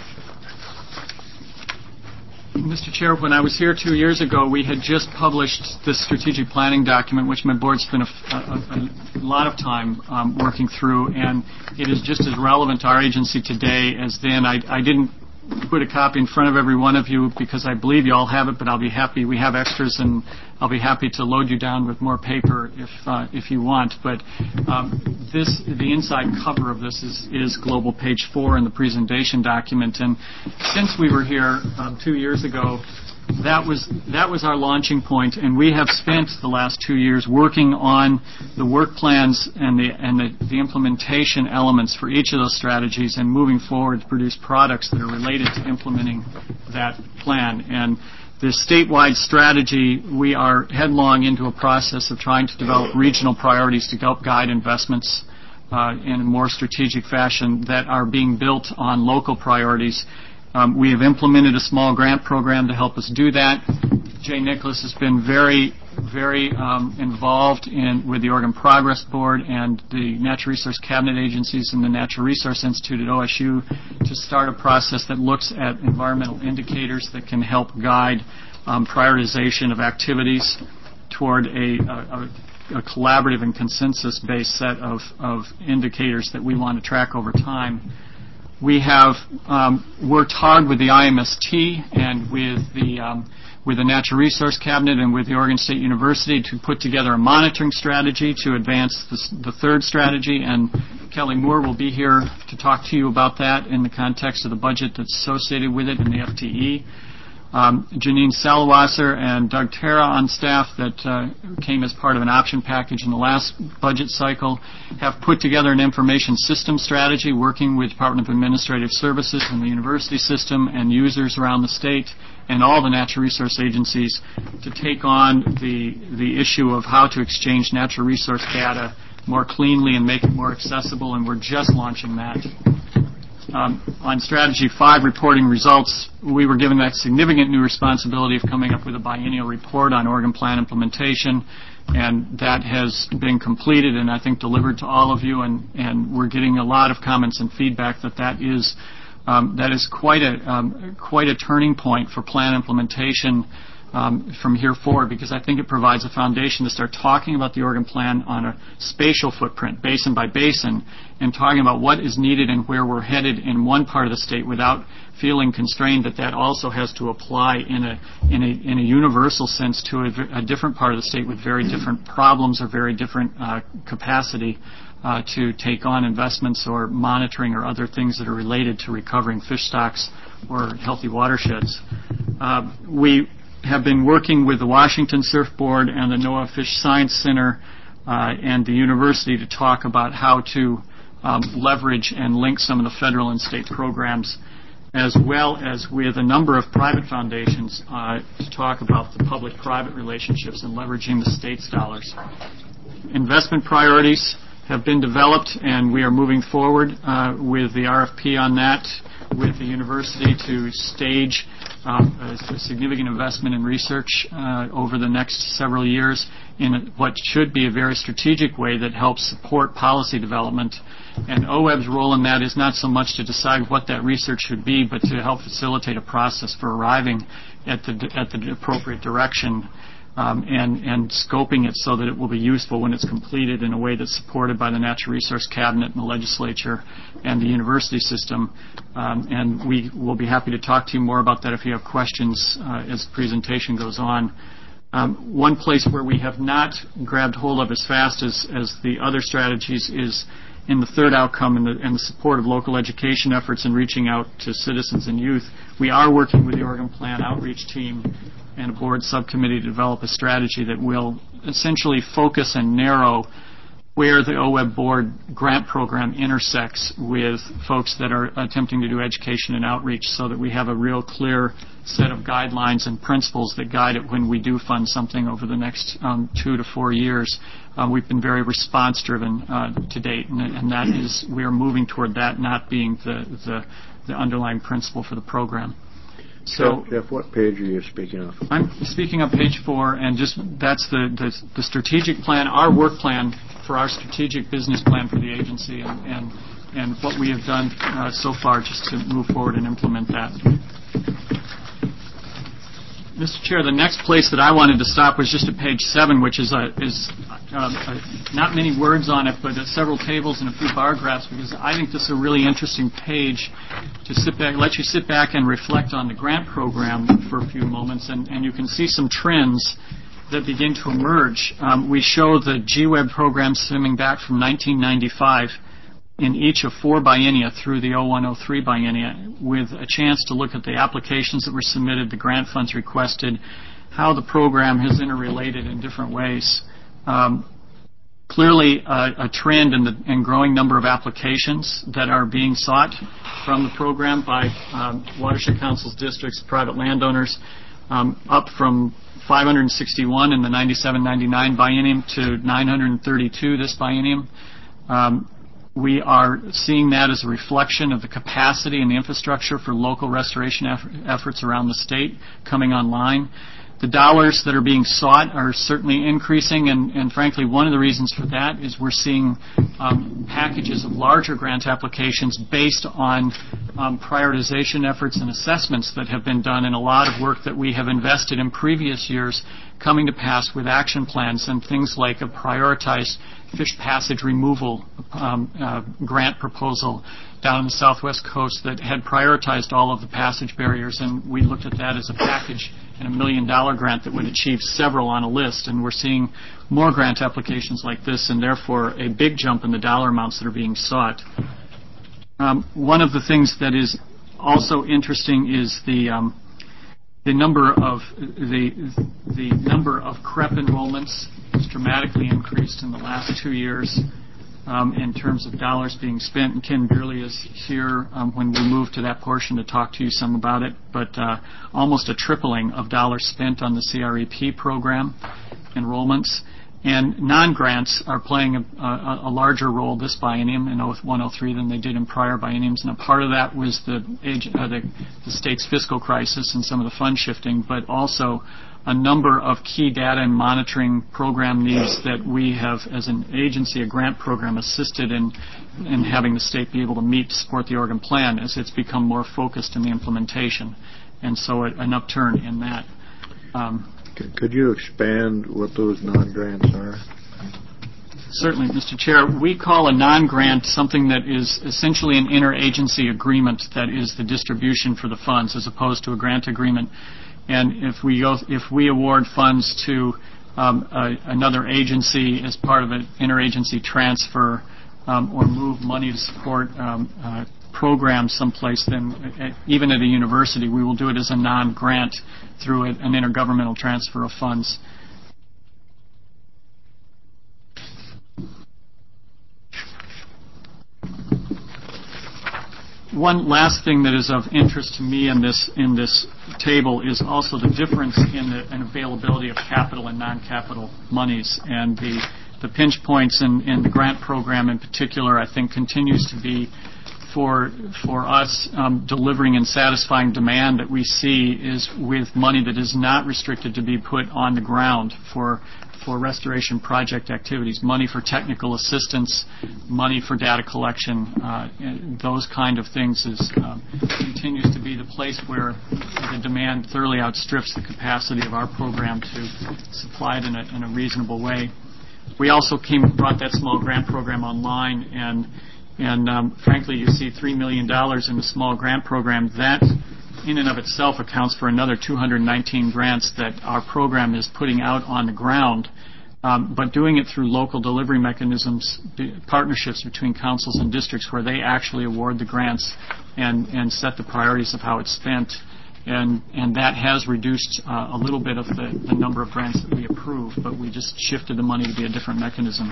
Mister Chair, when I was here two years ago, we had just published this strategic planning document, which my board spent a, a, a lot of time um, working through, and it is just as relevant to our agency today as then. I, I didn't put a copy in front of every one of you because I believe you all have it, but I'll be happy. We have extras, and I'll be happy to load you down with more paper if uh, if you want. But um, this, the inside cover of this is, is global page four in the presentation document. And since we were here um, two years ago, That was that was our launching point, and we have spent the last two years working on the work plans and the and the, the implementation elements for each of those strategies, and moving forward to produce products that are related to implementing that plan. And the statewide strategy, we are headlong into a process of trying to develop regional priorities to help guide investments uh, in a more strategic fashion that are being built on local priorities. Um, we have implemented a small grant program to help us do that. Jay Nicholas has been very, very um, involved in with the Oregon Progress Board and the Natural Resource Cabinet agencies and the Natural Resource Institute at O S U to start a process that looks at environmental indicators that can help guide um, prioritization of activities toward a, a, a collaborative and consensus-based set of, of indicators that we want to track over time. We have um, worked hard with the I M S T and with the um, with the Natural Resource Cabinet and with the Oregon State University to put together a monitoring strategy to advance this, the third strategy. And Kelly Moore will be here to talk to you about that in the context of the budget that's associated with it and the F T E. Um, Janine Salawasser and Doug Terra on staff that uh, came as part of an option package in the last budget cycle have put together an information system strategy working with Department of Administrative Services and the university system and users around the state and all the natural resource agencies to take on the, the issue of how to exchange natural resource data more cleanly and make it more accessible, and we're just launching that. Um, on Strategy five, reporting results, we were given that significant new responsibility of coming up with a biennial report on Oregon Plan implementation, and that has been completed and I think delivered to all of you, and, and we're getting a lot of comments and feedback that that is, um, that is quite a, um, quite a turning point for plan implementation Um, from here forward, because I think it provides a foundation to start talking about the Oregon Plan on a spatial footprint, basin by basin, and talking about what is needed and where we're headed in one part of the state without feeling constrained that that also has to apply in a in a, in a universal sense to a, a different part of the state with very different problems or very different uh, capacity uh, to take on investments or monitoring or other things that are related to recovering fish stocks or healthy watersheds. Uh, we have been working with the Washington Surf Board and the NOAA Fish Science Center uh, and the university to talk about how to um, leverage and link some of the federal and state programs, as well as with a number of private foundations uh, to talk about the public-private relationships and leveraging the state's dollars. Investment priorities have been developed, and we are moving forward uh, with the R F P on that with the university to stage um, a, a significant investment in research uh, over the next several years in a, what should be a very strategic way that helps support policy development. And O W E B's role in that is not so much to decide what that research should be, but to help facilitate a process for arriving at the at the appropriate direction. Um, and, and scoping it so that it will be useful when it's completed in a way that's supported by the Natural Resource Cabinet and the legislature and the university system. Um, and we will be happy to talk to you more about that if you have questions uh, as the presentation goes on. Um, one place where we have not grabbed hold of as fast as, as the other strategies is in the third outcome and the, and the support of local education efforts and reaching out to citizens and youth. We are working with the Oregon Plan outreach team and a board subcommittee to develop a strategy that will essentially focus and narrow where the O W E B board grant program intersects with folks that are attempting to do education and outreach, so that we have a real clear set of guidelines and principles that guide it when we do fund something over the next um, two to four years. Uh, we've been very response-driven uh, to date, and, and that is, we are moving toward that not being the, the, the underlying principle for the program. So, Jeff, what page are you speaking of? I'm speaking of page four, and just that's the, the, the strategic plan, our work plan for our strategic business plan for the agency, and, and, and what we have done uh, so far just to move forward and implement that. Mister Chair, the next place that I wanted to stop was just at page seven, which is, a, is uh, uh, not many words on it, but uh, several tables and a few bar graphs, because I think this is a really interesting page to sit back, let you sit back and reflect on the grant program for a few moments, and, and you can see some trends that begin to emerge. Um, we show the G WEB program stemming back from nineteen ninety-five in each of four biennia through the oh one oh three biennia, with a chance to look at the applications that were submitted, the grant funds requested, how the program has interrelated in different ways. Um, clearly, uh, a trend in the in growing number of applications that are being sought from the program by um, watershed councils, districts, private landowners, um, up from five hundred sixty-one in the ninety-seven ninety-nine biennium to nine hundred thirty-two this biennium. Um, we are seeing that as a reflection of the capacity and the infrastructure for local restoration eff- efforts around the state coming online. The dollars that are being sought are certainly increasing, and, and frankly, one of the reasons for that is we're seeing um, packages of larger grant applications based on um, prioritization efforts and assessments that have been done, and a lot of work that we have invested in previous years coming to pass with action plans and things like a prioritized fish passage removal um, uh, grant proposal down on the southwest coast that had prioritized all of the passage barriers, and we looked at that as a package and a million dollar grant that would achieve several on a list, and we're seeing more grant applications like this, and therefore a big jump in the dollar amounts that are being sought. Um, one of the things that is also interesting is the um, the number of the the number of C R E P enrollments has dramatically increased in the last two years. Um, in terms of dollars being spent, and Ken Beerley is here um, when we move to that portion to talk to you some about it, but uh, almost a tripling of dollars spent on the C R E P program enrollments. And non-grants are playing a, a, a larger role this biennium in oh one oh three than they did in prior bienniums, and a part of that was the, age, uh, the, the state's fiscal crisis and some of the fund shifting, but also a number of key data and monitoring program needs that we have, as an agency, a grant program, assisted in, in having the state be able to meet to support the Oregon Plan as it's become more focused in the implementation. And so a, an upturn in that. Um, Could you expand what those non-grants are? Certainly, Mister Chair. We call a non-grant something that is essentially an interagency agreement that is the distribution for the funds as opposed to a grant agreement. And if we go, if we award funds to um, a, another agency as part of an interagency transfer um, or move money to support um, uh, programs someplace, then uh, even at a university, we will do it as a non-grant through a, an intergovernmental transfer of funds. One last thing that is of interest to me in this in this table is also the difference in the in availability of capital and non-capital monies, and the the pinch points in, in the grant program in particular, I think, continues to be for for us um, delivering and satisfying demand that we see is with money that is not restricted to be put on the ground for for restoration project activities, money for technical assistance, money for data collection, uh, those kind of things is uh, continues to be the place where the demand thoroughly outstrips the capacity of our program to supply it in a, in a reasonable way. We also came brought that small grant program online, and and um, frankly, you see three million dollars in the small grant program. That in and of itself accounts for another two hundred nineteen grants that our program is putting out on the ground, um, but doing it through local delivery mechanisms, partnerships between councils and districts where they actually award the grants and, and set the priorities of how it's spent. And, and that has reduced uh, a little bit of the, the number of grants that we approve, but we just shifted the money to be a different mechanism.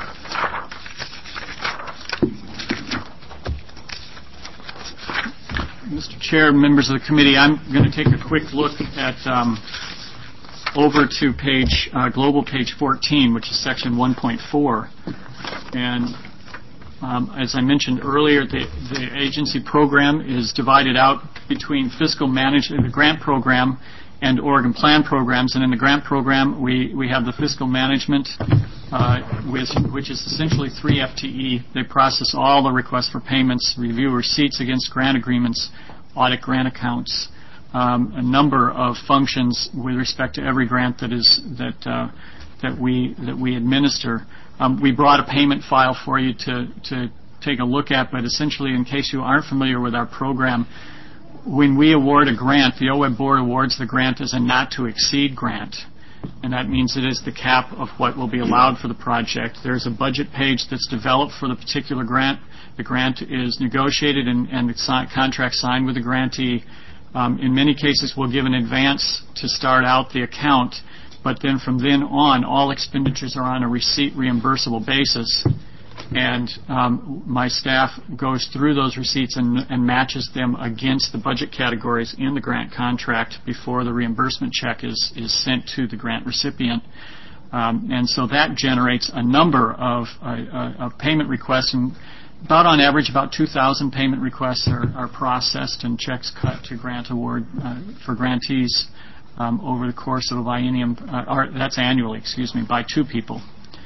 Mister Chair, members of the committee, I'm going to take a quick look at um, over to page uh, global page fourteen, which is section one point four. And um, as I mentioned earlier, the, the agency program is divided out between fiscal management, the grant program, and Oregon Plan programs. And in the grant program, we, we have the fiscal management, uh, which, which is essentially three F T E. They process all the requests for payments, review receipts against grant agreements, audit grant accounts, um, a number of functions with respect to every grant that is that uh, that we that we administer. Um, we brought a payment file for you to, to take a look at, but essentially, in case you aren't familiar with our program, when we award a grant, the O E B board awards the grant as a not-to-exceed grant, and that means it is the cap of what will be allowed for the project. There's a budget page that's developed for the particular grant. The grant is negotiated and, and the si- contract signed with the grantee. Um, in many cases, we'll give an advance to start out the account, but then from then on, all expenditures are on a receipt reimbursable basis. And um, my staff goes through those receipts and, and matches them against the budget categories in the grant contract before the reimbursement check is, is sent to the grant recipient. Um, and so that generates a number of, uh, uh, of payment requests. And about on average, about two thousand payment requests are, are processed and checks cut to grant award uh, for grantees um, over the course of a biennium. Uh, or that's annually, excuse me, by two people.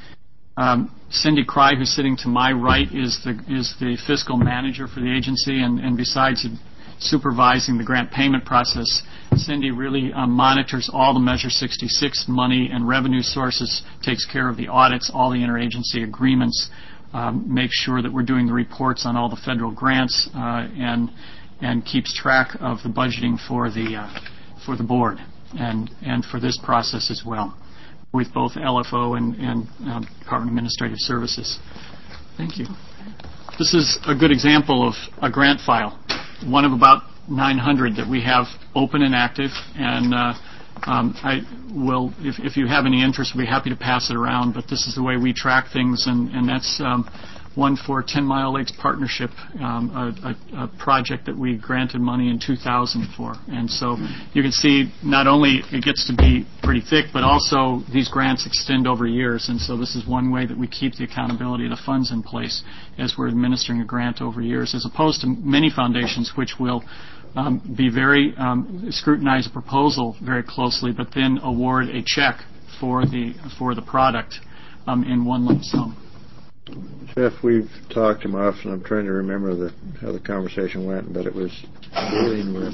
Um, Cindy Cry, who's sitting to my right, is the is the fiscal manager for the agency, and, and besides supervising the grant payment process, Cindy really um, monitors all the Measure sixty-six money and revenue sources, takes care of the audits, all the interagency agreements, um, makes sure that we're doing the reports on all the federal grants, uh, and and keeps track of the budgeting for the uh, for the board and and for this process as well, with both L F O and, and uh, Department of Administrative Services. Thank you. This is a good example of a grant file, one of about nine hundred that we have open and active, and uh, um, I will, if, if you have any interest, we'll be happy to pass it around, but this is the way we track things, and, and that's um, one for Ten Mile Lakes Partnership, um, a, a, a project that we granted money in two thousand for. And so you can see not only it gets to be pretty thick, but also these grants extend over years. And so this is one way that we keep the accountability of the funds in place as we're administering a grant over years, as opposed to many foundations which will um, be very, um, scrutinize a proposal very closely, but then award a check for the, for the product um, in one lump sum. Jeff, we've talked him often. I'm trying to remember the, how the conversation went, but it was dealing with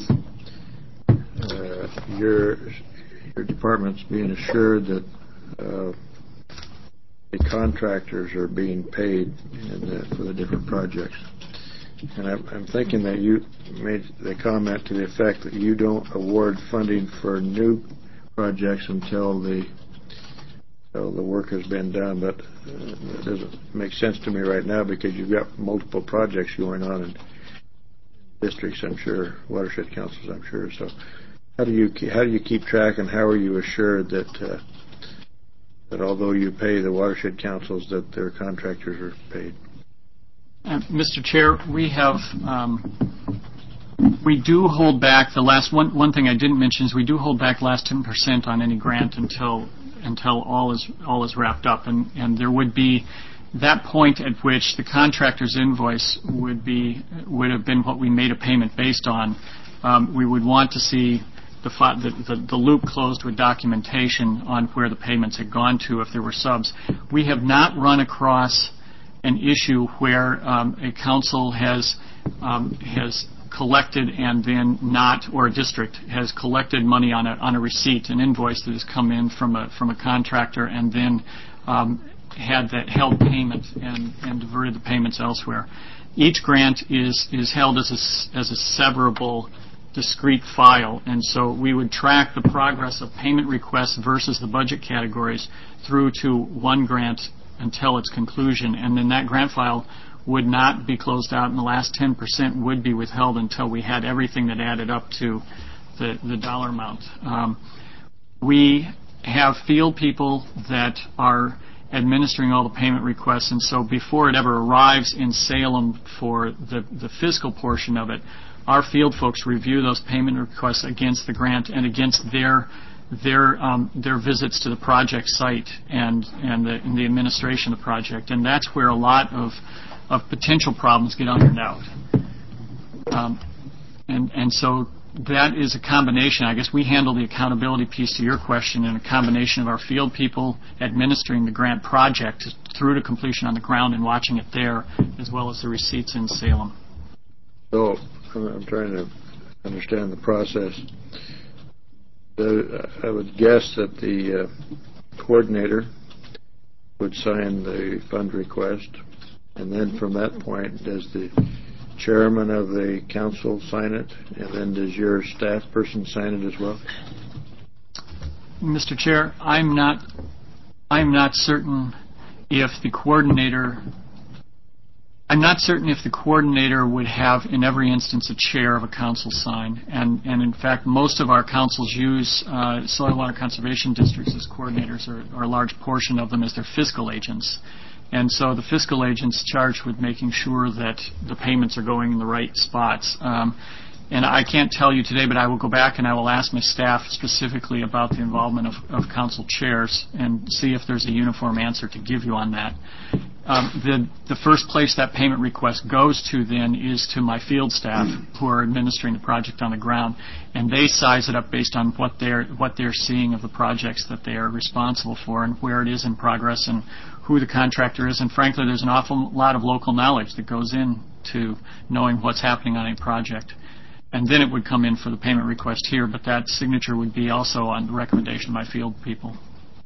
uh, your your department's being assured that uh, the contractors are being paid in the, for the different projects. And I'm, I'm thinking that you made the comment to the effect that you don't award funding for new projects until the So the work has been done, but uh, it doesn't make sense to me right now because you've got multiple projects going on in districts, I'm sure, watershed councils, I'm sure. So how do you how do you keep track, and how are you assured that uh, that although you pay the watershed councils, that their contractors are paid? Uh, Mister Chair, we have um, we do hold back the last one. One thing I didn't mention is we do hold back the last ten percent on any grant until. until all is all is wrapped up, and, and there would be that point at which the contractor's invoice would be would have been what we made a payment based on. Um, we would want to see the, the, the the loop closed with documentation on where the payments had gone to if there were subs. We have not run across an issue where um, a council has um, has collected and then not, or a district has collected money on a on a receipt, an invoice that has come in from a from a contractor, and then um, had that held payment and, and diverted the payments elsewhere. Each grant is is held as a as a severable, discrete file, and so we would track the progress of payment requests versus the budget categories through to one grant until its conclusion, and then that grant file would not be closed out, and the last ten percent would be withheld until we had everything that added up to the, the dollar amount. Um, we have field people that are administering all the payment requests, and so before it ever arrives in Salem for the, the fiscal portion of it, our field folks review those payment requests against the grant and against their their um, their visits to the project site and and the, and the administration of the project, and that's where a lot of of potential problems get ironed out. Um, and, and so that is a combination. I guess we handle the accountability piece to your question in a combination of our field people administering the grant project through to completion on the ground and watching it there, as well as the receipts in Salem. So I'm trying to understand the process. The, I would guess that the uh, coordinator would sign the fund request, and then from that point, does the chairman of the council sign it, and then does your staff person sign it as well? Mister Chair, I'm not, I'm not certain if the coordinator, I'm not certain if the coordinator would have in every instance a chair of a council sign, and, and in fact most of our councils use uh, soil water conservation districts as coordinators, or, or a large portion of them as their fiscal agents. And so the fiscal agent's charged with making sure that the payments are going in the right spots. Um, and I can't tell you today, but I will go back and I will ask my staff specifically about the involvement of, of council chairs and see if there's a uniform answer to give you on that. Um, the, the first place that payment request goes to then is to my field staff who are administering the project on the ground, and they size it up based on what they're what they're seeing of the projects that they are responsible for and where it is in progress and who the contractor is. And frankly, there's an awful lot of local knowledge that goes into knowing what's happening on a project. And then it would come in for the payment request here, but that signature would be also on the recommendation of my field people.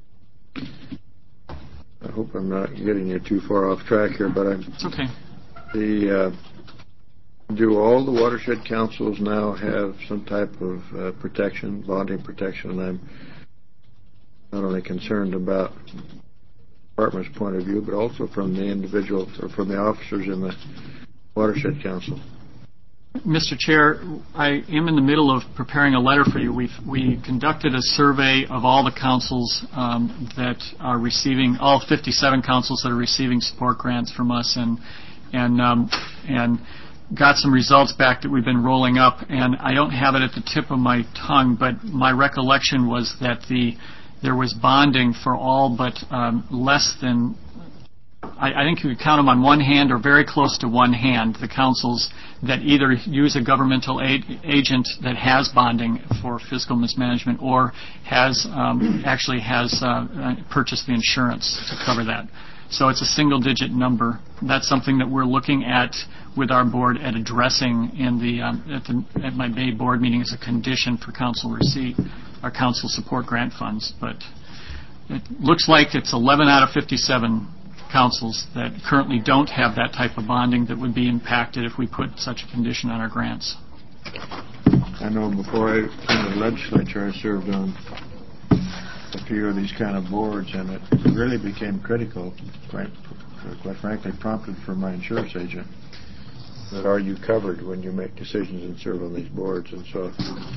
I hope I'm not getting you too far off track here, but I'm. It's okay. The uh, do all the watershed councils now have some type of uh, protection, bonding protection? And I'm not only concerned about the department's point of view, but also from the individuals or from the officers in the watershed council. Mister Chair, I am in the middle of preparing a letter for you. We've, we conducted a survey of all the councils um, that are receiving, all fifty-seven councils that are receiving support grants from us, and and um, and got some results back that we've been rolling up. And I don't have it at the tip of my tongue, but my recollection was that the there was bonding for all but um, less than, I, I think you could count them on one hand or very close to one hand, the councils that either use a governmental aid, agent that has bonding for fiscal mismanagement or has um, actually has uh, purchased the insurance to cover that. So it's a single-digit number. That's something that we're looking at with our board at addressing in the, um, at, the at my May board meeting as a condition for council receipt, our council support grant funds. But it looks like it's eleven out of fifty-seven councils that currently don't have that type of bonding that would be impacted if we put such a condition on our grants. I know before I came to the legislature, I served on a few of these kind of boards, and it really became critical, quite, quite frankly, prompted for my insurance agent, that are you covered when you make decisions and serve on these boards. And so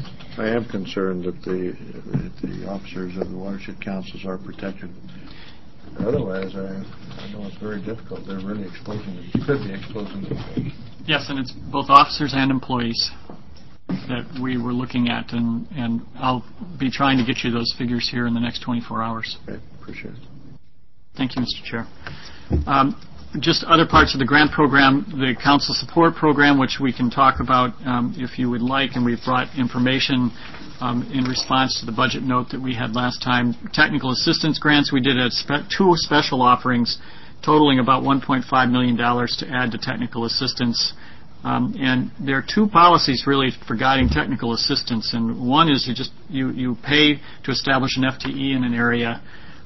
I am concerned that the, that the officers of the watershed councils are protected. Otherwise, I, I know it's very difficult. They're really exposing them. You could be exposing them. Yes, and it's both officers and employees that we were looking at, and, and I'll be trying to get you those figures here in the next twenty-four hours. Okay, appreciate it. Thank you, Mister Chair. Um, just other parts of the grant program, the council support program, which we can talk about um, if you would like, and we've brought information um, in response to the budget note that we had last time. Technical assistance grants, we did a spe- two special offerings totaling about one point five million dollars to add to technical assistance. Um, and there are two policies really for guiding technical assistance, and one is you just you, you pay to establish an F T E in an area,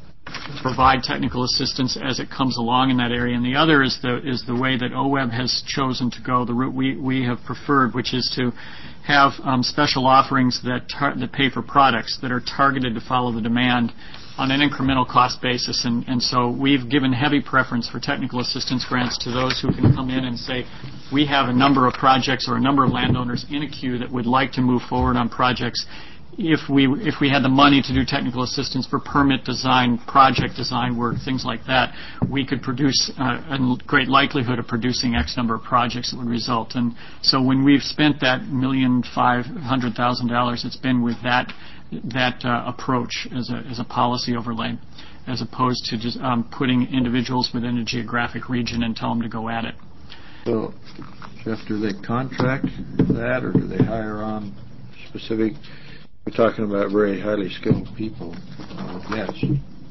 to provide technical assistance as it comes along in that area, and the other is the is the way that O W E B has chosen to go, the route we, we have preferred, which is to have um, special offerings that tar- that pay for products that are targeted to follow the demand on an incremental cost basis, and, and so we've given heavy preference for technical assistance grants to those who can come in and say, we have a number of projects or a number of landowners in a queue that would like to move forward on projects. If we if we had the money to do technical assistance for permit design, project design work, things like that, we could produce uh, a great likelihood of producing X number of projects that would result. And so when we've spent that million five hundred thousand dollars, it's been with that that uh, approach as a as a policy overlay, as opposed to just um, putting individuals within a geographic region and tell them to go at it. So, Jeff, do they contract that, or do they hire on specific? We're talking about very highly skilled people. Uh, yes.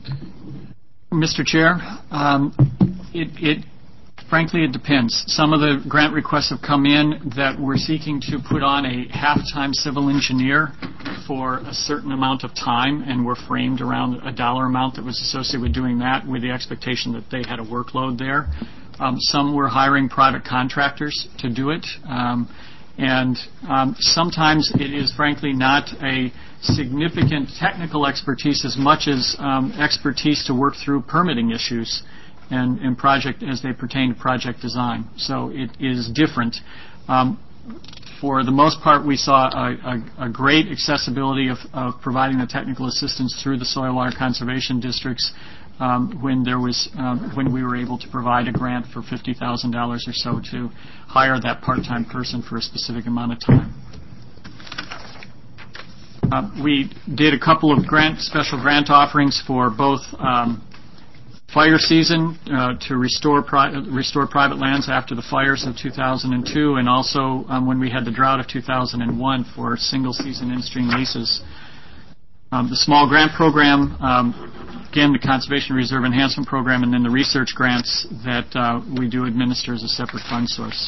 Mister Chair, um, it, it frankly it depends. Some of the grant requests have come in that we're seeking to put on a half-time civil engineer for a certain amount of time and were framed around a dollar amount that was associated with doing that, with the expectation that they had a workload there. Um, some were hiring private contractors to do it. Um, and um, sometimes it is frankly not a significant technical expertise as much as um, expertise to work through permitting issues and, and project as they pertain to project design. So it is different. Um, for the most part, we saw a, a, a great accessibility of, of providing the technical assistance through the soil water conservation districts um, when there was um, when we were able to provide a grant for fifty thousand dollars or so to hire that part-time person for a specific amount of time. Uh, we did a couple of grant special grant offerings for both um, fire season uh, to restore pri- restore private lands after the fires of two thousand two, and also um, when we had the drought of two thousand one for single season in-stream leases. Um, the small grant program, um, again, the Conservation Reserve Enhancement Program, and then the research grants that uh, we do administer as a separate fund source.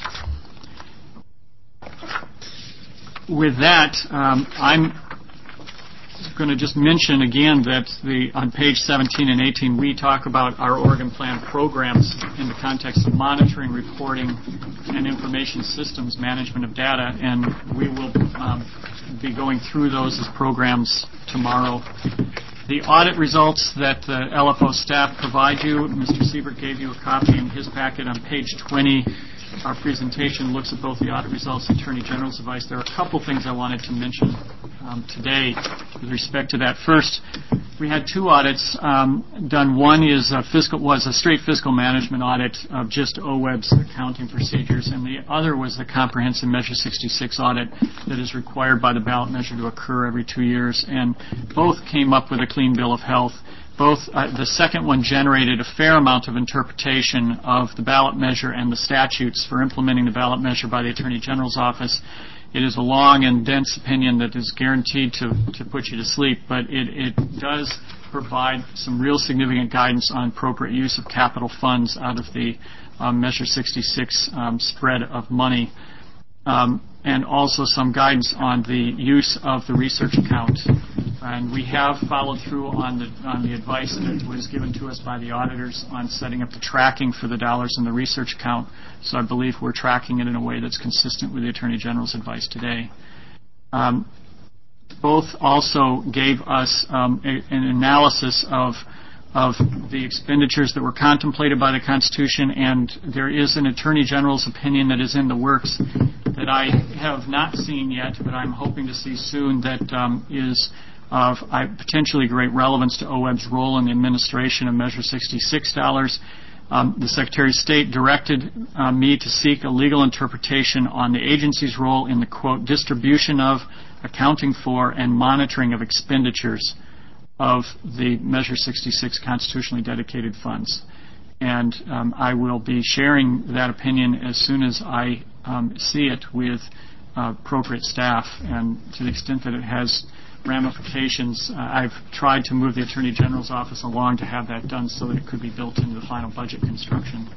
With that, um, I'm going to just mention again that the on page seventeen and eighteen we talk about our Oregon Plan programs in the context of monitoring, reporting, and information systems management of data, and we will um, be going through those as programs tomorrow. The audit results that the L F O staff provide you, Mister Siebert gave you a copy in his packet on page twenty. Our presentation looks at both the audit results and Attorney General's advice. There are a couple things I wanted to mention um, today with respect to that. First, we had two audits um, done. One is a fiscal was a straight fiscal management audit of just O W E B's accounting procedures, and the other was the comprehensive Measure sixty-six audit that is required by the ballot measure to occur every two years. And both came up with a clean bill of health. Both uh, the second one generated a fair amount of interpretation of the ballot measure and the statutes for implementing the ballot measure by the Attorney General's office. It is a long and dense opinion that is guaranteed to, to put you to sleep, but it, it does provide some real significant guidance on appropriate use of capital funds out of the um, Measure sixty-six um, spread of money, um, and also some guidance on the use of the research account. And we have followed through on the on the advice that was given to us by the auditors on setting up the tracking for the dollars in the research account. So I believe we're tracking it in a way that's consistent with the Attorney General's advice today. Um, both also gave us um, a, an analysis of of the expenditures that were contemplated by the Constitution, and there is an Attorney General's opinion that is in the works that I have not seen yet, but I'm hoping to see soon, that um, is of uh, potentially great relevance to O W E B's role in the administration of Measure sixty-six dollars. Um, the Secretary of State directed uh, me to seek a legal interpretation on the agency's role in the, quote, distribution of, accounting for, and monitoring of expenditures of the Measure sixty-six constitutionally dedicated funds. And um, I will be sharing that opinion as soon as I um, see it with uh, appropriate staff, and to the extent that it has ramifications, uh, I've tried to move the Attorney General's office along to have that done so that it could be built into the final budget construction.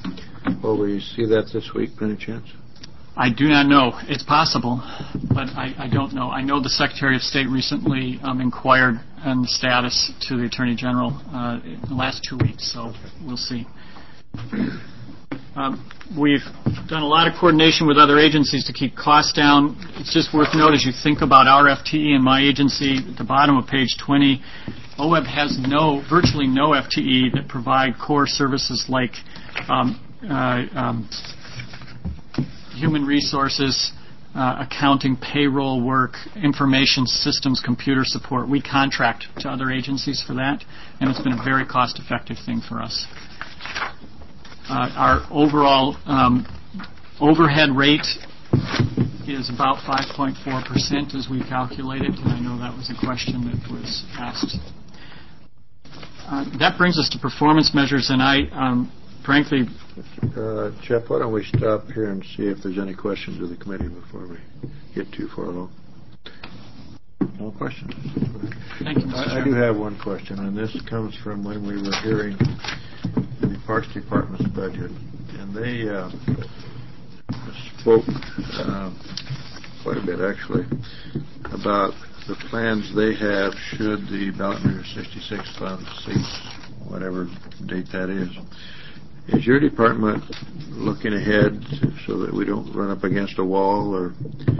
Will we see that this week, by any chance? I do not know. It's possible, but I, I don't know. I know the Secretary of State recently um, inquired on the status to the Attorney General uh, in the last two weeks, so we'll see. Um, we've done a lot of coordination with other agencies to keep costs down. It's just worth noting, as you think about our F T E and my agency, at the bottom of page twenty, O W E B has no, virtually no F T E that provide core services like um, uh, um, human resources, uh, accounting, payroll work, information systems, computer support. We contract to other agencies for that, and it's been a very cost-effective thing for us. Uh, our overall um, overhead rate is about five point four percent as we calculated, and I know that was a question that was asked. Uh, that brings us to performance measures, and I, um, frankly... Uh, Jeff, why don't we stop here and see if there's any questions of the committee before we get too far along? No questions. Thank you, Mister I, I do have one question, and this comes from when we were hearing the Parks Department's budget, and they uh, spoke uh, quite a bit, actually, about the plans they have should the ballot measure sixty-six funds cease, whatever date that is. Is your department looking ahead so that we don't run up against a wall, or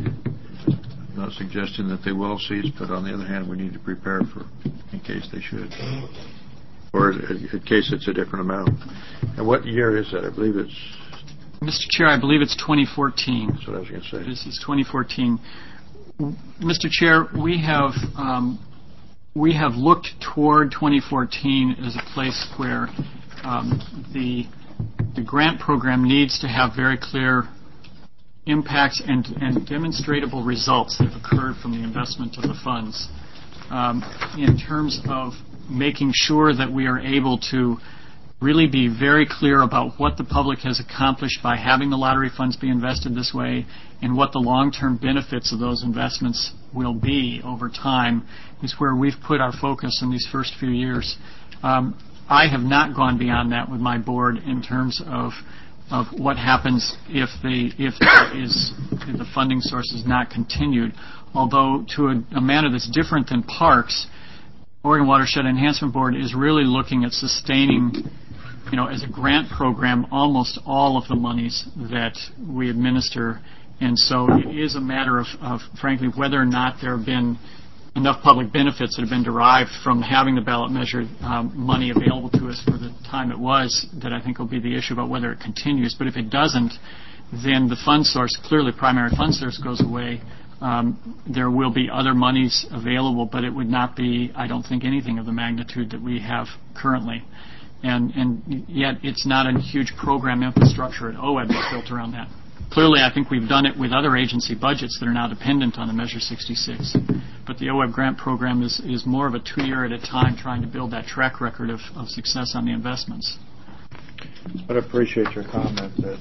not suggesting that they will cease, but on the other hand, we need to prepare for in case they should, or in case it's a different amount? And what year is that? I believe it's... Mister Chair, I believe it's twenty fourteen. That's what I was going to say. This is twenty fourteen. Mister Chair, we have um, we have looked toward twenty fourteen as a place where um, the the grant program needs to have very clear impacts and, and demonstrable results that have occurred from the investment of the funds. Um, in terms of making sure that we are able to really be very clear about what the public has accomplished by having the lottery funds be invested this way and what the long-term benefits of those investments will be over time is where we've put our focus in these first few years. Um, I have not gone beyond that with my board in terms of of what happens if the if there is if the funding source is not continued. Although to a, a manner that's different than parks, Oregon Watershed Enhancement Board is really looking at sustaining, you know, as a grant program, almost all of the monies that we administer. And so it is a matter of, of, frankly, whether or not there have been enough public benefits that have been derived from having the ballot measure um, money available to us for the time it was that I think will be the issue about whether it continues. But if it doesn't, then the fund source, clearly primary fund source, goes away. Um, there will be other monies available, but it would not be, I don't think, anything of the magnitude that we have currently. And, and yet it's not a huge program infrastructure at O E B that's built around that. Clearly, I think we've done it with other agency budgets that are now dependent on the Measure sixty-six. But the O E B grant program is, is more of a two-year at a time trying to build that track record of, of success on the investments. I'd appreciate your comment that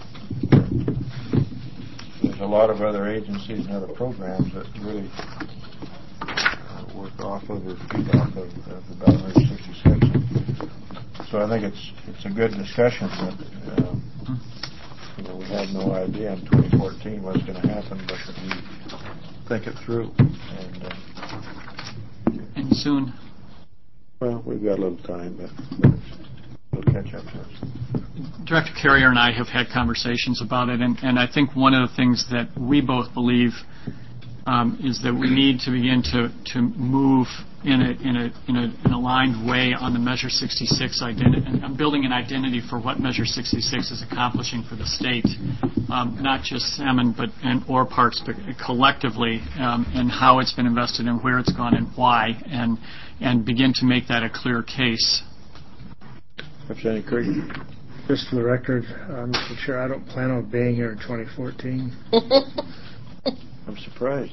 there's a lot of other agencies and other programs that really uh, work off of or feed off of, of the ballot measure sixty-six. So I think it's it's a good discussion, but um, you know, we have no idea in twenty fourteen what's going to happen, but that we think it through. And, uh, and soon. Well, we've got a little time, but we'll catch up to us. Director Carrier and I have had conversations about it, and, and I think one of the things that we both believe um, is that we need to begin to, to move in a, in, a, in a an aligned way on the Measure sixty-six identity, and I'm building an identity for what Measure sixty-six is accomplishing for the state, um, not just salmon but and or parks, but collectively, um, and how it's been invested and where it's gone and why, and and begin to make that a clear case. Representative Curry. Just for the record, uh, Mister Chair, I don't plan on being here in twenty fourteen. I'm surprised.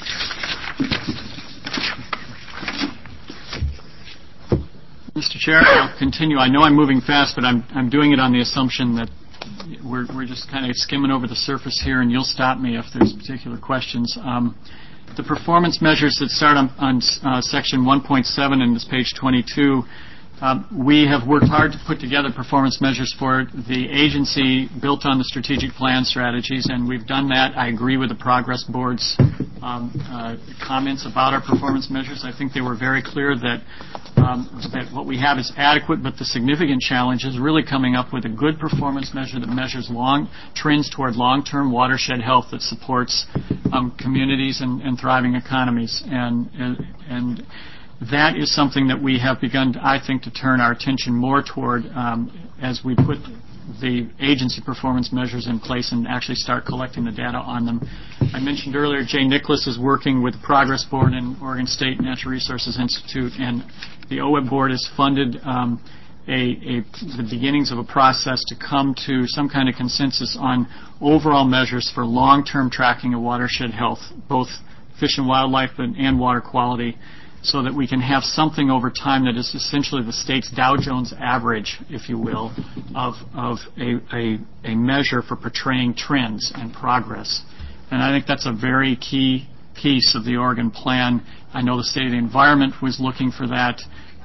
Mister Chair, I'll continue. I know I'm moving fast, but I'm I'm doing it on the assumption that we're we're just kind of skimming over the surface here, and you'll stop me if there's particular questions. Um, the performance measures that start on, on uh, section one point seven in this page twenty-two. Um, we have worked hard to put together performance measures for the agency built on the strategic plan strategies, and we've done that. I agree with the Progress Board's um, uh, comments about our performance measures. I think they were very clear that um, that what we have is adequate, but the significant challenge is really coming up with a good performance measure that measures long trends toward long-term watershed health that supports um, communities and, and thriving economies. And and, and that is something that we have begun, I think, to turn our attention more toward um, as we put the agency performance measures in place and actually start collecting the data on them. I mentioned earlier Jay Nicholas is working with the Progress Board and Oregon State Natural Resources Institute, and the O E B Board has funded um, a, a, the beginnings of a process to come to some kind of consensus on overall measures for long-term tracking of watershed health, both fish and wildlife and, and water quality, so that we can have something over time that is essentially the state's Dow Jones average, if you will, of, of a, a, a measure for portraying trends and progress. And I think that's a very key piece of the Oregon plan. I know the State of the Environment was looking for that.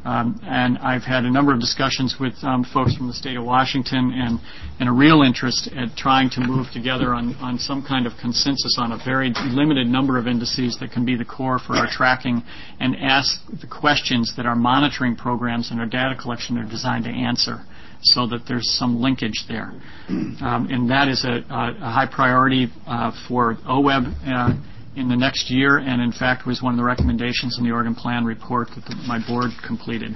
Um, and I've had a number of discussions with um, folks from the state of Washington and, and a real interest at trying to move together on, on some kind of consensus on a very limited number of indices that can be the core for our tracking and ask the questions that our monitoring programs and our data collection are designed to answer, so that there's some linkage there. Um, and that is a, a high priority uh, for O W E B uh, in the next year, and in fact was one of the recommendations in the Oregon Plan report that the, my board completed.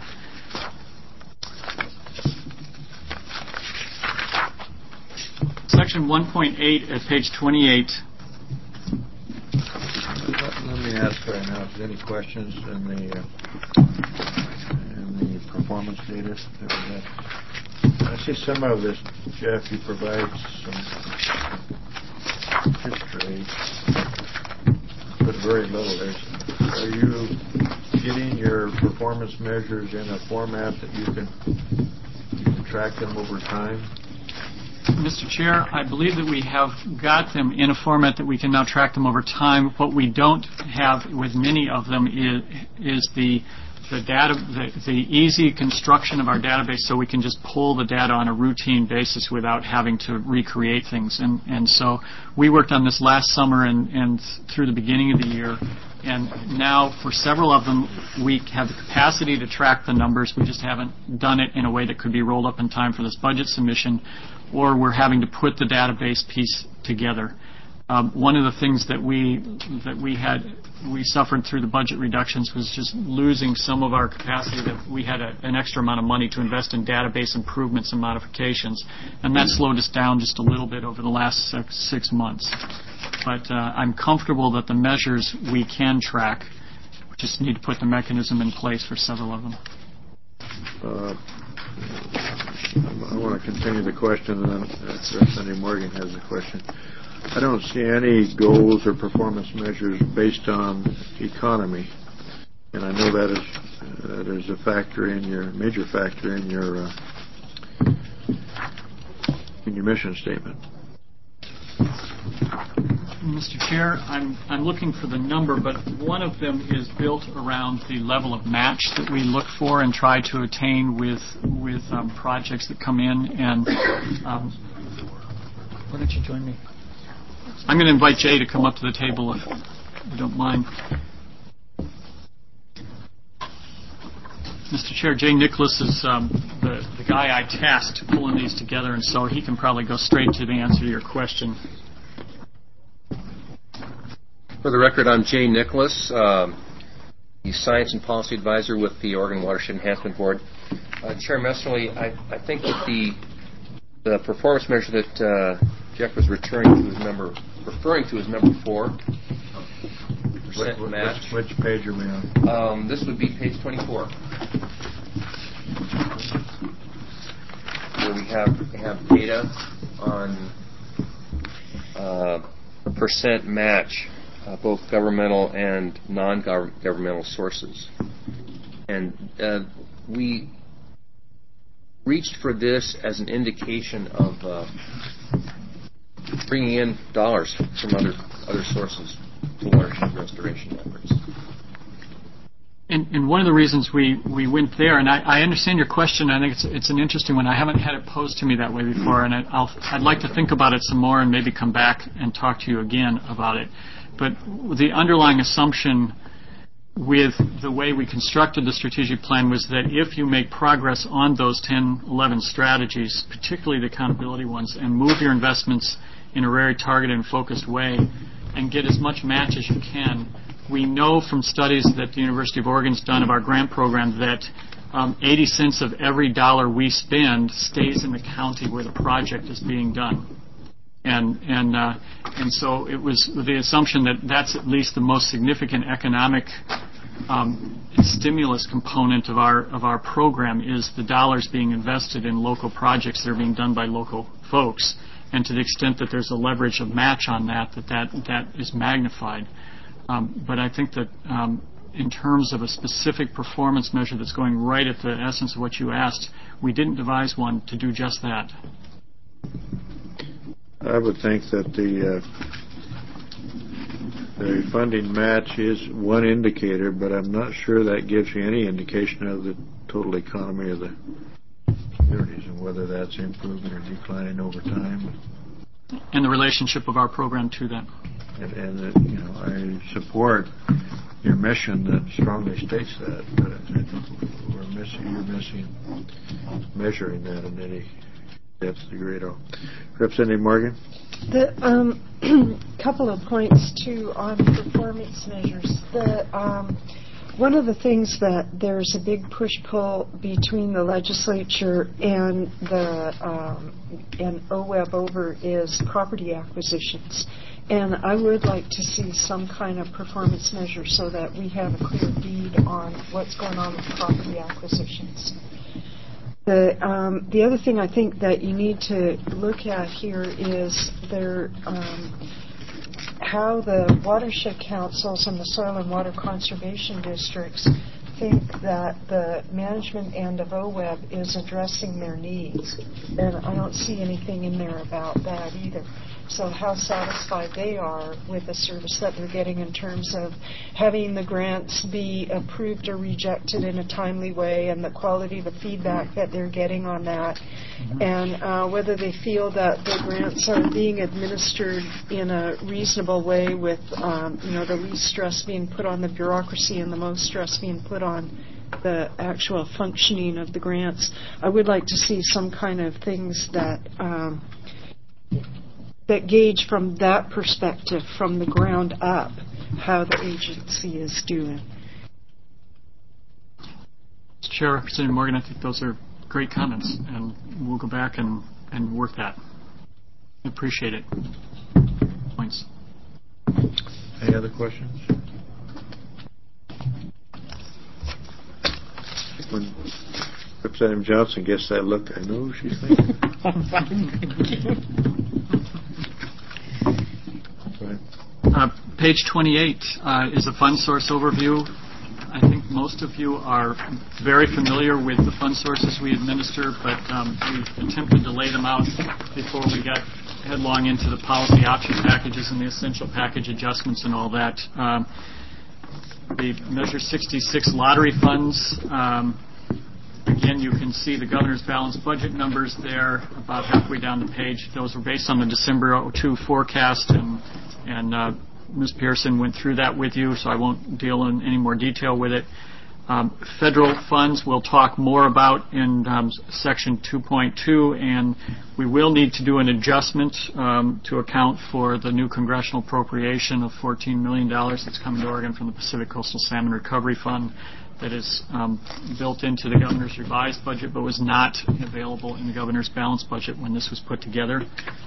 Section one point eight at page twenty-eight. Let me ask right now if there's any questions in the, uh, in the performance data that we have. I see some of this, Jeff, you provide some history, but very little. There's, are you getting your performance measures in a format that you can, you can track them over time? Mister Chair, I believe that we have got them in a format that we can now track them over time. What we don't have with many of them is, is the the data, the, the easy construction of our database, so we can just pull the data on a routine basis without having to recreate things. And, and so we worked on this last summer and, and through the beginning of the year. And now for several of them, we have the capacity to track the numbers. We just haven't done it in a way that could be rolled up in time for this budget submission, or we're having to put the database piece together. Um, one of the things that we that we had we suffered through the budget reductions was just losing some of our capacity. That we had a, an extra amount of money to invest in database improvements and modifications, and that slowed us down just a little bit over the last six, six months. But uh, I'm comfortable that the measures we can track. We just need to put the mechanism in place for several of them. Uh, I want to continue the question, and then Representative Morgan has a question. I don't see any goals or performance measures based on economy, and I know that is that is a factor in your major factor in your uh, in your mission statement. Mister Chair, I'm I'm looking for the number, but one of them is built around the level of match that we look for and try to attain with with um, projects that come in. And um, why don't you join me? I'm going to invite Jay to come up to the table if you don't mind. Mister Chair, Jay Nicholas is um, the, the guy I tasked pulling these together, and so he can probably go straight to the answer to your question. For the record, I'm Jay Nicholas, um, the Science and Policy Advisor with the Oregon Watershed Enhancement Board. Uh, Chair Messerly, I, I think that the the performance measure that uh, Jeff was referring to is number referring to is number four. Percent Which, match. which, which page are we on? Um, this would be page twenty-four, where we have have data on uh, percent match, uh, both governmental and non-governmental sources, and uh, we reached for this as an indication of uh, bringing in dollars from other other sources to watershed restoration efforts. And, and one of the reasons we, we went there, and I, I understand your question, I think it's it's an interesting one. I haven't had it posed to me that way before, and I, I'll, I'd like to think about it some more and maybe come back and talk to you again about it. But the underlying assumption with the way we constructed the strategic plan was that if you make progress on those ten, eleven strategies, particularly the accountability ones, and move your investments in a very targeted and focused way and get as much match as you can, we know from studies that the University of Oregon's done of our grant program that um, eighty cents of every dollar we spend stays in the county where the project is being done. And and uh, and so it was the assumption that that's at least the most significant economic um, stimulus component of our of our program is the dollars being invested in local projects that are being done by local folks. And to the extent that there's a leverage of match on that, that that, that is magnified. Um, but I think that um, in terms of a specific performance measure that's going right at the essence of what you asked, we didn't devise one to do just that. I would think that the uh, the funding match is one indicator, but I'm not sure that gives you any indication of the total economy of the communities and whether that's improving or declining over time. And the relationship of our program to that. And, and that, you know, I support your mission that strongly states that, but I think we're missing, you're missing measuring that in any depth degree at all. Representative Morgan? The um, couple of points too on performance measures. The um, one of the things that there's a big push-pull between the legislature and the um, and O W E B over is property acquisitions. And I would like to see some kind of performance measure so that we have a clear read on what's going on with property acquisitions. The um, the other thing I think that you need to look at here is their um, how the watershed councils and the soil and water conservation districts think that the management end of O W E B is addressing their needs. And I don't see anything in there about that either. So how satisfied they are with the service that they're getting in terms of having the grants be approved or rejected in a timely way and the quality of the feedback that they're getting on that. Mm-hmm. And uh, whether they feel that the grants are being administered in a reasonable way with um, you know, the least stress being put on the bureaucracy and the most stress being put on the actual functioning of the grants. I would like to see some kind of things that um, that gauge from that perspective, from the ground up, how the agency is doing. Chair, Representative Morgan, I think those are great comments, and we'll go back and, and work that. I appreciate it. Points. Any other questions? When Representative Johnson gets that look, I know she's thinking. Uh, page twenty-eight uh, is a fund source overview. I think most of you are very familiar with the fund sources we administer, but um, we attempted to lay them out before we got headlong into the policy option packages and the essential package adjustments and all that. Um, the Measure sixty-six lottery funds, um, again, you can see the governor's balanced budget numbers there about halfway down the page. Those were based on the December oh two forecast, and, and uh, Miz Pearson went through that with you, so I won't deal in any more detail with it. Um, federal funds we'll talk more about in um, Section two point two, and we will need to do an adjustment um, to account for the new congressional appropriation of fourteen million dollars that's coming to Oregon from the Pacific Coastal Salmon Recovery Fund that is um, built into the governor's revised budget but was not available in the governor's balanced budget when this was put together.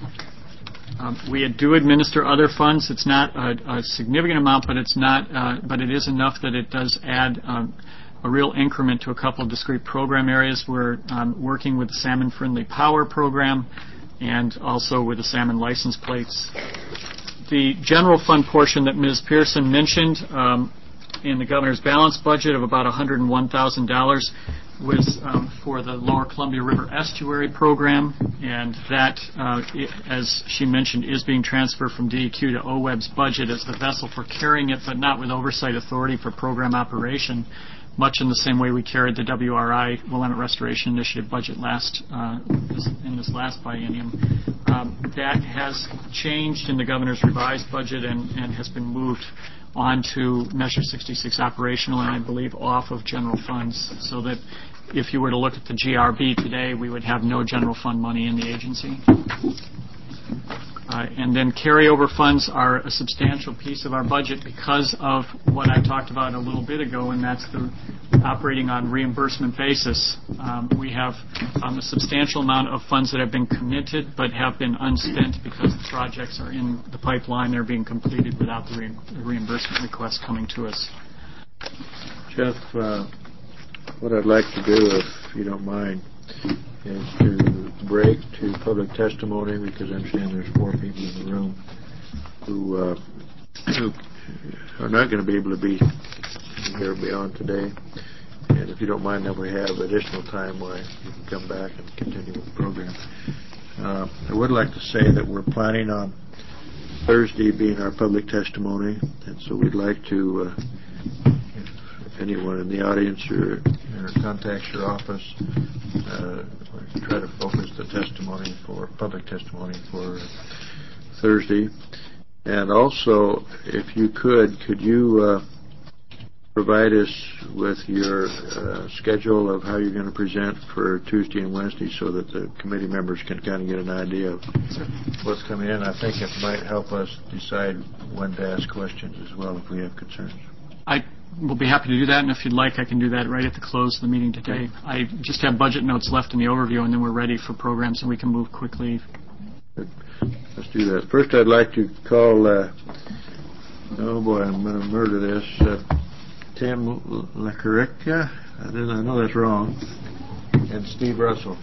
Um, we do administer other funds. It's not a, a significant amount, but it's not, uh, but it is enough that it does add um, a real increment to a couple of discrete program areas. We're um, working with the Salmon Friendly Power program and also with the salmon license plates. The general fund portion that Miz Pearson mentioned um, in the governor's balanced budget of about one hundred one thousand dollars was um, for the Lower Columbia River Estuary program, and that, uh, it, as she mentioned, is being transferred from D E Q to O W E B's budget as the vessel for carrying it, but not with oversight authority for program operation, much in the same way we carried the W R I, Willamette Restoration Initiative budget last uh, this, in this last biennium. Um, that has changed in the governor's revised budget and, and has been moved onto Measure sixty-six operational and I believe off of general funds, so that if you were to look at the G R B today, we would have no general fund money in the agency. Uh, and then carryover funds are a substantial piece of our budget because of what I talked about a little bit ago, and that's the operating on reimbursement basis. Um, we have um, a substantial amount of funds that have been committed but have been unspent because the projects are in the pipeline. They're being completed without the, re- the reimbursement request coming to us. Jeff, uh, what I'd like to do, if you don't mind, is to break to public testimony, because I understand there's four people in the room who, uh, who are not going to be able to be here beyond today. And if you don't mind, then we have additional time where you can come back and continue with the program. Uh, I would like to say that we're planning on Thursday being our public testimony, and so we'd like to, uh, if, if anyone in the audience or or contacts your office, uh, try to focus the testimony for public testimony for Thursday. And also, if you could, could you uh, provide us with your uh, schedule of how you're going to present for Tuesday and Wednesday so that the committee members can kind of get an idea of what's coming in? I think it might help us decide when to ask questions as well if we have concerns. I will be happy to do that, and if you'd like, I can do that right at the close of the meeting today. I just have budget notes left in the overview, and then we're ready for programs, and we can move quickly. Good. Let's do that. First, I'd like to call, uh, oh boy, I'm going to murder this, uh, Tim LaCarica, I didn't I know that's wrong, and Steve Russell.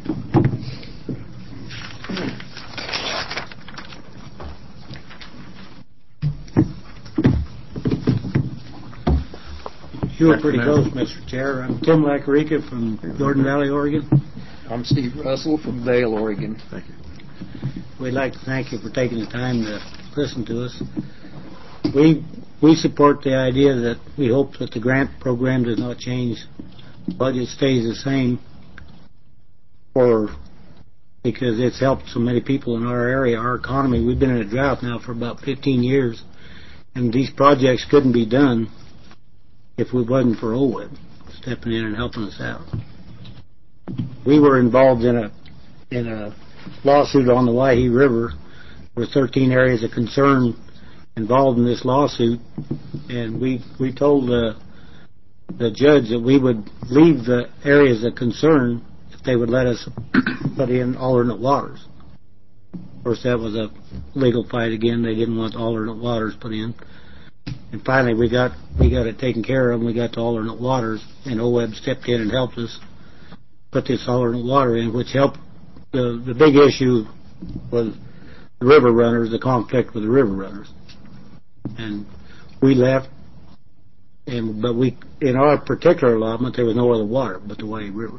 You were pretty close, Mister Chair. I'm Tim LaCarica from Jordan Valley, Oregon. I'm Steve Russell from Vail, Oregon. Thank you. We'd like to thank you for taking the time to listen to us. We we support the idea that we hope that the grant program does not change. The budget stays the same for because it's helped so many people in our area, our economy. We've been in a drought now for about fifteen years, and these projects couldn't be done if it wasn't for O W E B stepping in and helping us out. We were involved in a in a lawsuit on the Waihe River. There were thirteen areas of concern involved in this lawsuit, and we we told the the judge that we would leave the areas of concern if they would let us put in alternate waters. Of course, that was a legal fight again. They didn't want alternate waters put in. And finally, we got we got it taken care of, and we got to alternate waters, and O W E B stepped in and helped us put this alternate water in, which helped. The the big issue was the river runners, the conflict with the river runners, and we left. And but we in our particular allotment there was no other water but the Waihe River.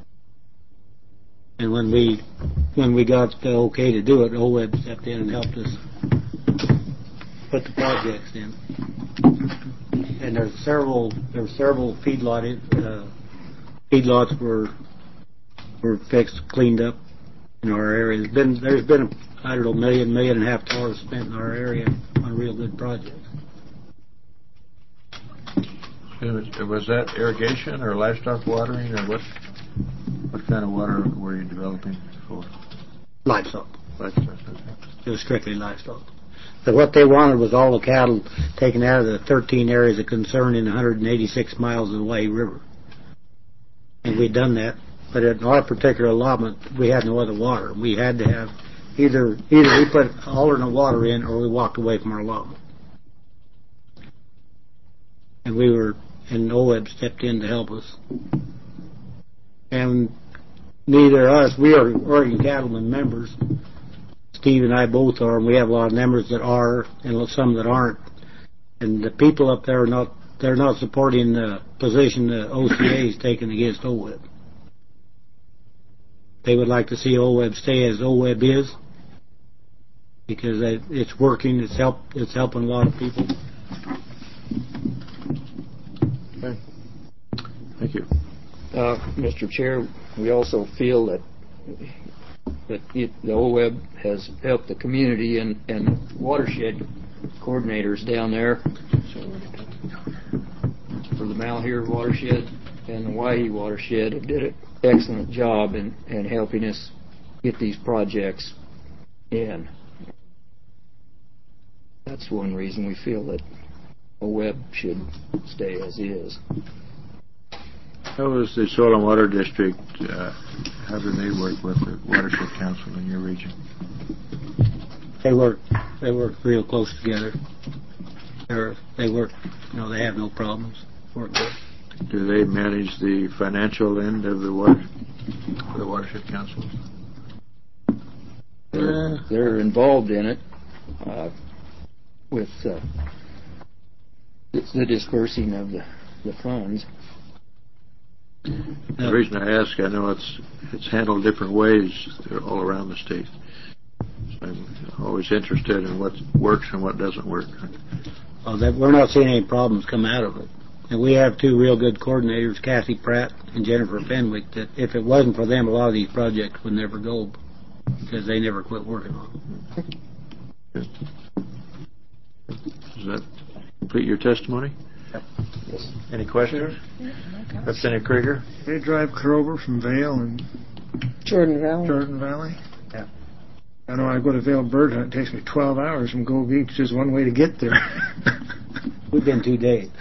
And when we when we got the okay to do it, O W E B stepped in and helped us put the projects in. And there's several there's several feedlot uh, feedlots were were fixed, cleaned up in our area. There's been there's been I don't know million million and a half dollars spent in our area on real good projects. Was that irrigation or livestock watering, or what? What kind of water were you developing for? Livestock. Livestock. It was strictly livestock. So what they wanted was all the cattle taken out of the thirteen areas of concern in one hundred eighty-six miles of the Waihe River. And we'd done that, but in our particular allotment, we had no other water. We had to have either either we put alternate water in or we walked away from our allotment. And we were, and O W E B stepped in to help us. And neither us, we are Oregon Cattlemen members. Steve and I both are, and we have a lot of members that are, and some that aren't. And the people up there are not, they're not supporting the position the O C A is taking against O W E B. They would like to see O W E B stay as O W E B is, because it's working, it's help, it's helping a lot of people. Okay. Thank you. Uh, Mister Chair, we also feel that that it, the O W E B has helped the community and, and watershed coordinators down there for the Malheur watershed and the Waihe watershed have did an excellent job in, in helping us get these projects in. That's one reason we feel that O W E B should stay as is. How is the Soil and Water District, uh, how do they work with the Watershed Council in your region? They work, they work real close together. They're, they work, you know, they have no problems. Work good. Do they manage the financial end of the water, the Watershed Council? They're, they're involved in it uh, with uh, the dispersing of the, the funds. The reason I ask, I know it's it's handled different ways all around the state. So I'm always interested in what works and what doesn't work. Oh, that we're not seeing any problems come out of it. And we have two real good coordinators, Kathy Pratt and Jennifer Fenwick, that if it wasn't for them, a lot of these projects would never go because they never quit working on them. Good. Does that complete your testimony? Yep. Yes. Any questions? Representative Krieger? They drive clear over from Vale and Jordan Valley. Jordan Valley. Yeah. I know I go to Vale Bird Hunt. It takes me twelve hours from Gold Beach. Just one way to get there. We've been two days.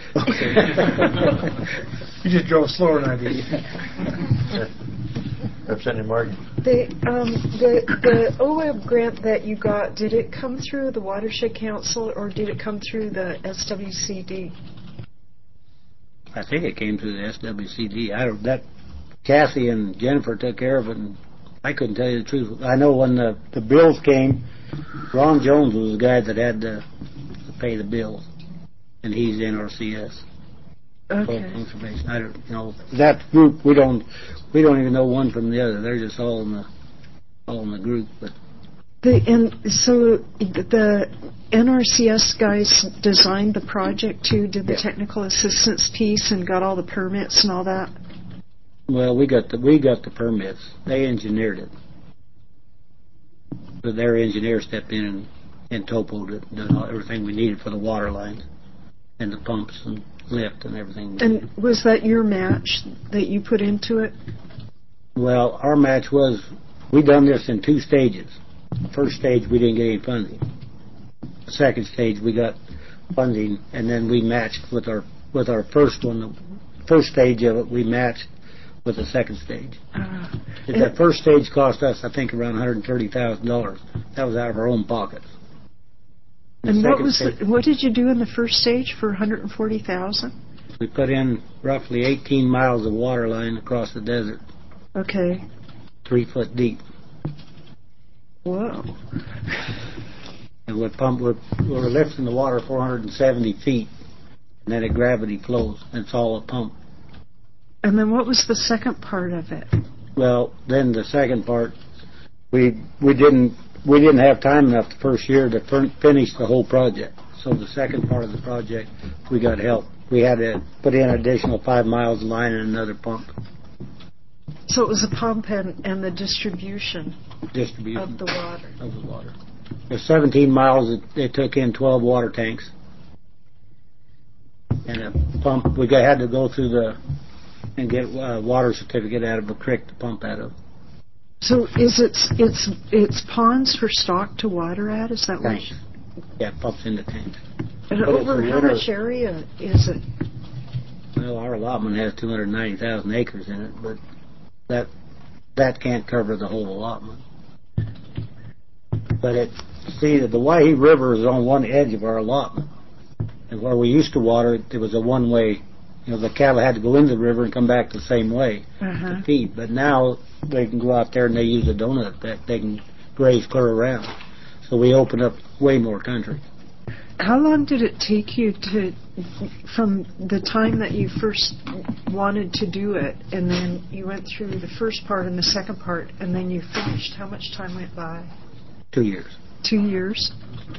You just drove slower than I did. Representative Morgan? The, um, the, the O W E B grant that you got, did it come through the Watershed Council or did it come through the S W C D? I think it came through the S W C D. I don't, that Kathy and Jennifer took care of it, and I couldn't tell you the truth. I know when the, the bills came, Ron Jones was the guy that had to, to pay the bills, and he's N R C S. Okay. Information. I don't, you know, that group we don't we don't even know one from the other. They're just all in the all in the group. But the and so the N R C S guys designed the project too, did the yeah. technical assistance piece and got all the permits and all that. Well, we got the we got the permits. They engineered it, but their engineer stepped in and, and topoed it, done all, everything we needed for the water lines and the pumps and lift and everything. And was that your match that you put into it? Well, our match was, we done this in two stages. The first stage, we didn't get any funding. The second stage, we got funding, and then we matched with our with our first one. The first stage of it, we matched with the second stage. Uh, that first stage cost us, I think, around one hundred thirty thousand dollars. That was out of our own pockets. The and what was stage, the, what did you do in the first stage for one hundred forty thousand dollars? We put in roughly eighteen miles of water line across the desert. Okay. Three foot deep. Whoa. And we pump, we're, we're lifting the water four hundred seventy feet, and then at gravity flows. And it's all a pump. And then what was the second part of it? Well, then the second part, we we didn't we didn't have time enough the first year to fin- finish the whole project. So the second part of the project, we got help. We had to put in an additional five miles of line and another pump. So it was a pump and, and the distribution, distribution of the water. Of the water. There's seventeen miles. It, it took in twelve water tanks, and a pump. We got, had to go through the and get a water certificate out of a creek to pump out of. So is it it's it's ponds for stock to water at? Is that tanks? What? Yeah, pumps in the tanks. And but over how winter, much area is it? Well, our allotment has two hundred ninety thousand acres in it, but that that can't cover the whole allotment. But it, see, the Waihe River is on one edge of our allotment, and where we used to water it, it was a one-way. You know, the cattle had to go into the river and come back the same way uh-huh. to feed. But now they can go out there and they use a donut that they can graze clear around. So we open up way more country. How long did it take you to, from the time that you first wanted to do it, and then you went through the first part and the second part, and then you finished? How much time went by? Two years. Two years?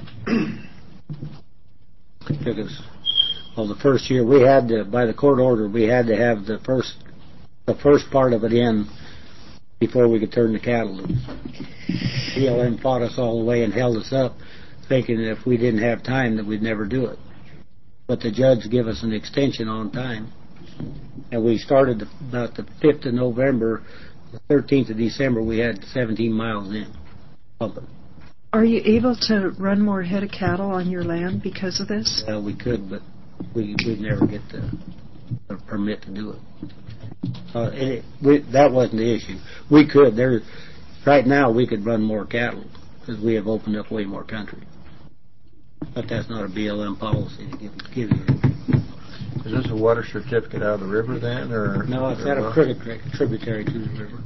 It took us, well, the first year we had to, by the court order, we had to have the first, the first part of it in before we could turn the cattle loose. B L M fought us all the way and held us up, thinking that if we didn't have time that we'd never do it. But the judge gave us an extension on time. And we started about the fifth of November, the thirteenth of December, we had seventeen miles in, pumping. Are you able to run more head of cattle on your land because of this? Well, we could, but we, we'd never get the, the permit to do it. Uh, it we, that wasn't the issue. We could. There, right now, we could run more cattle because we have opened up way more country. But that's not a B L M policy to give, give you. Is this a water certificate out of the river then, or no? It's out of a tributary to the river.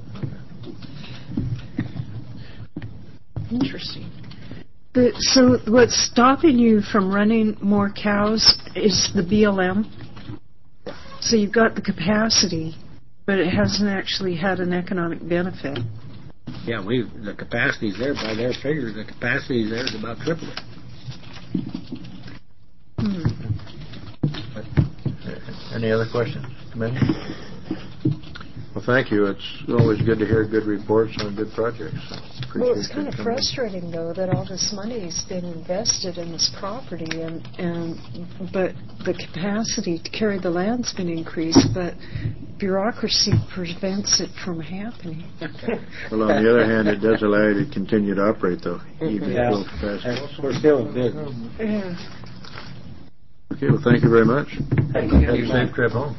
Interesting. The, so what's stopping you from running more cows is the B L M? So you've got the capacity, but it hasn't actually had an economic benefit. Yeah, we the capacity's there by their figures. The capacity's there is about triple it. Hmm. But, Any other questions, Committee? Well, thank you. It's always good to hear good reports on good projects. So Well, it's kind you of coming in. frustrating, though, that all this money's been invested in this property, and, and but the capacity to carry the land's been increased, but bureaucracy prevents it from happening. Well, on the other hand, it does allow you to continue to operate, though, even Yeah. at full capacity. And we're still in business. Yeah. Okay, well, thank you very much. Thank you. Have a safe trip home.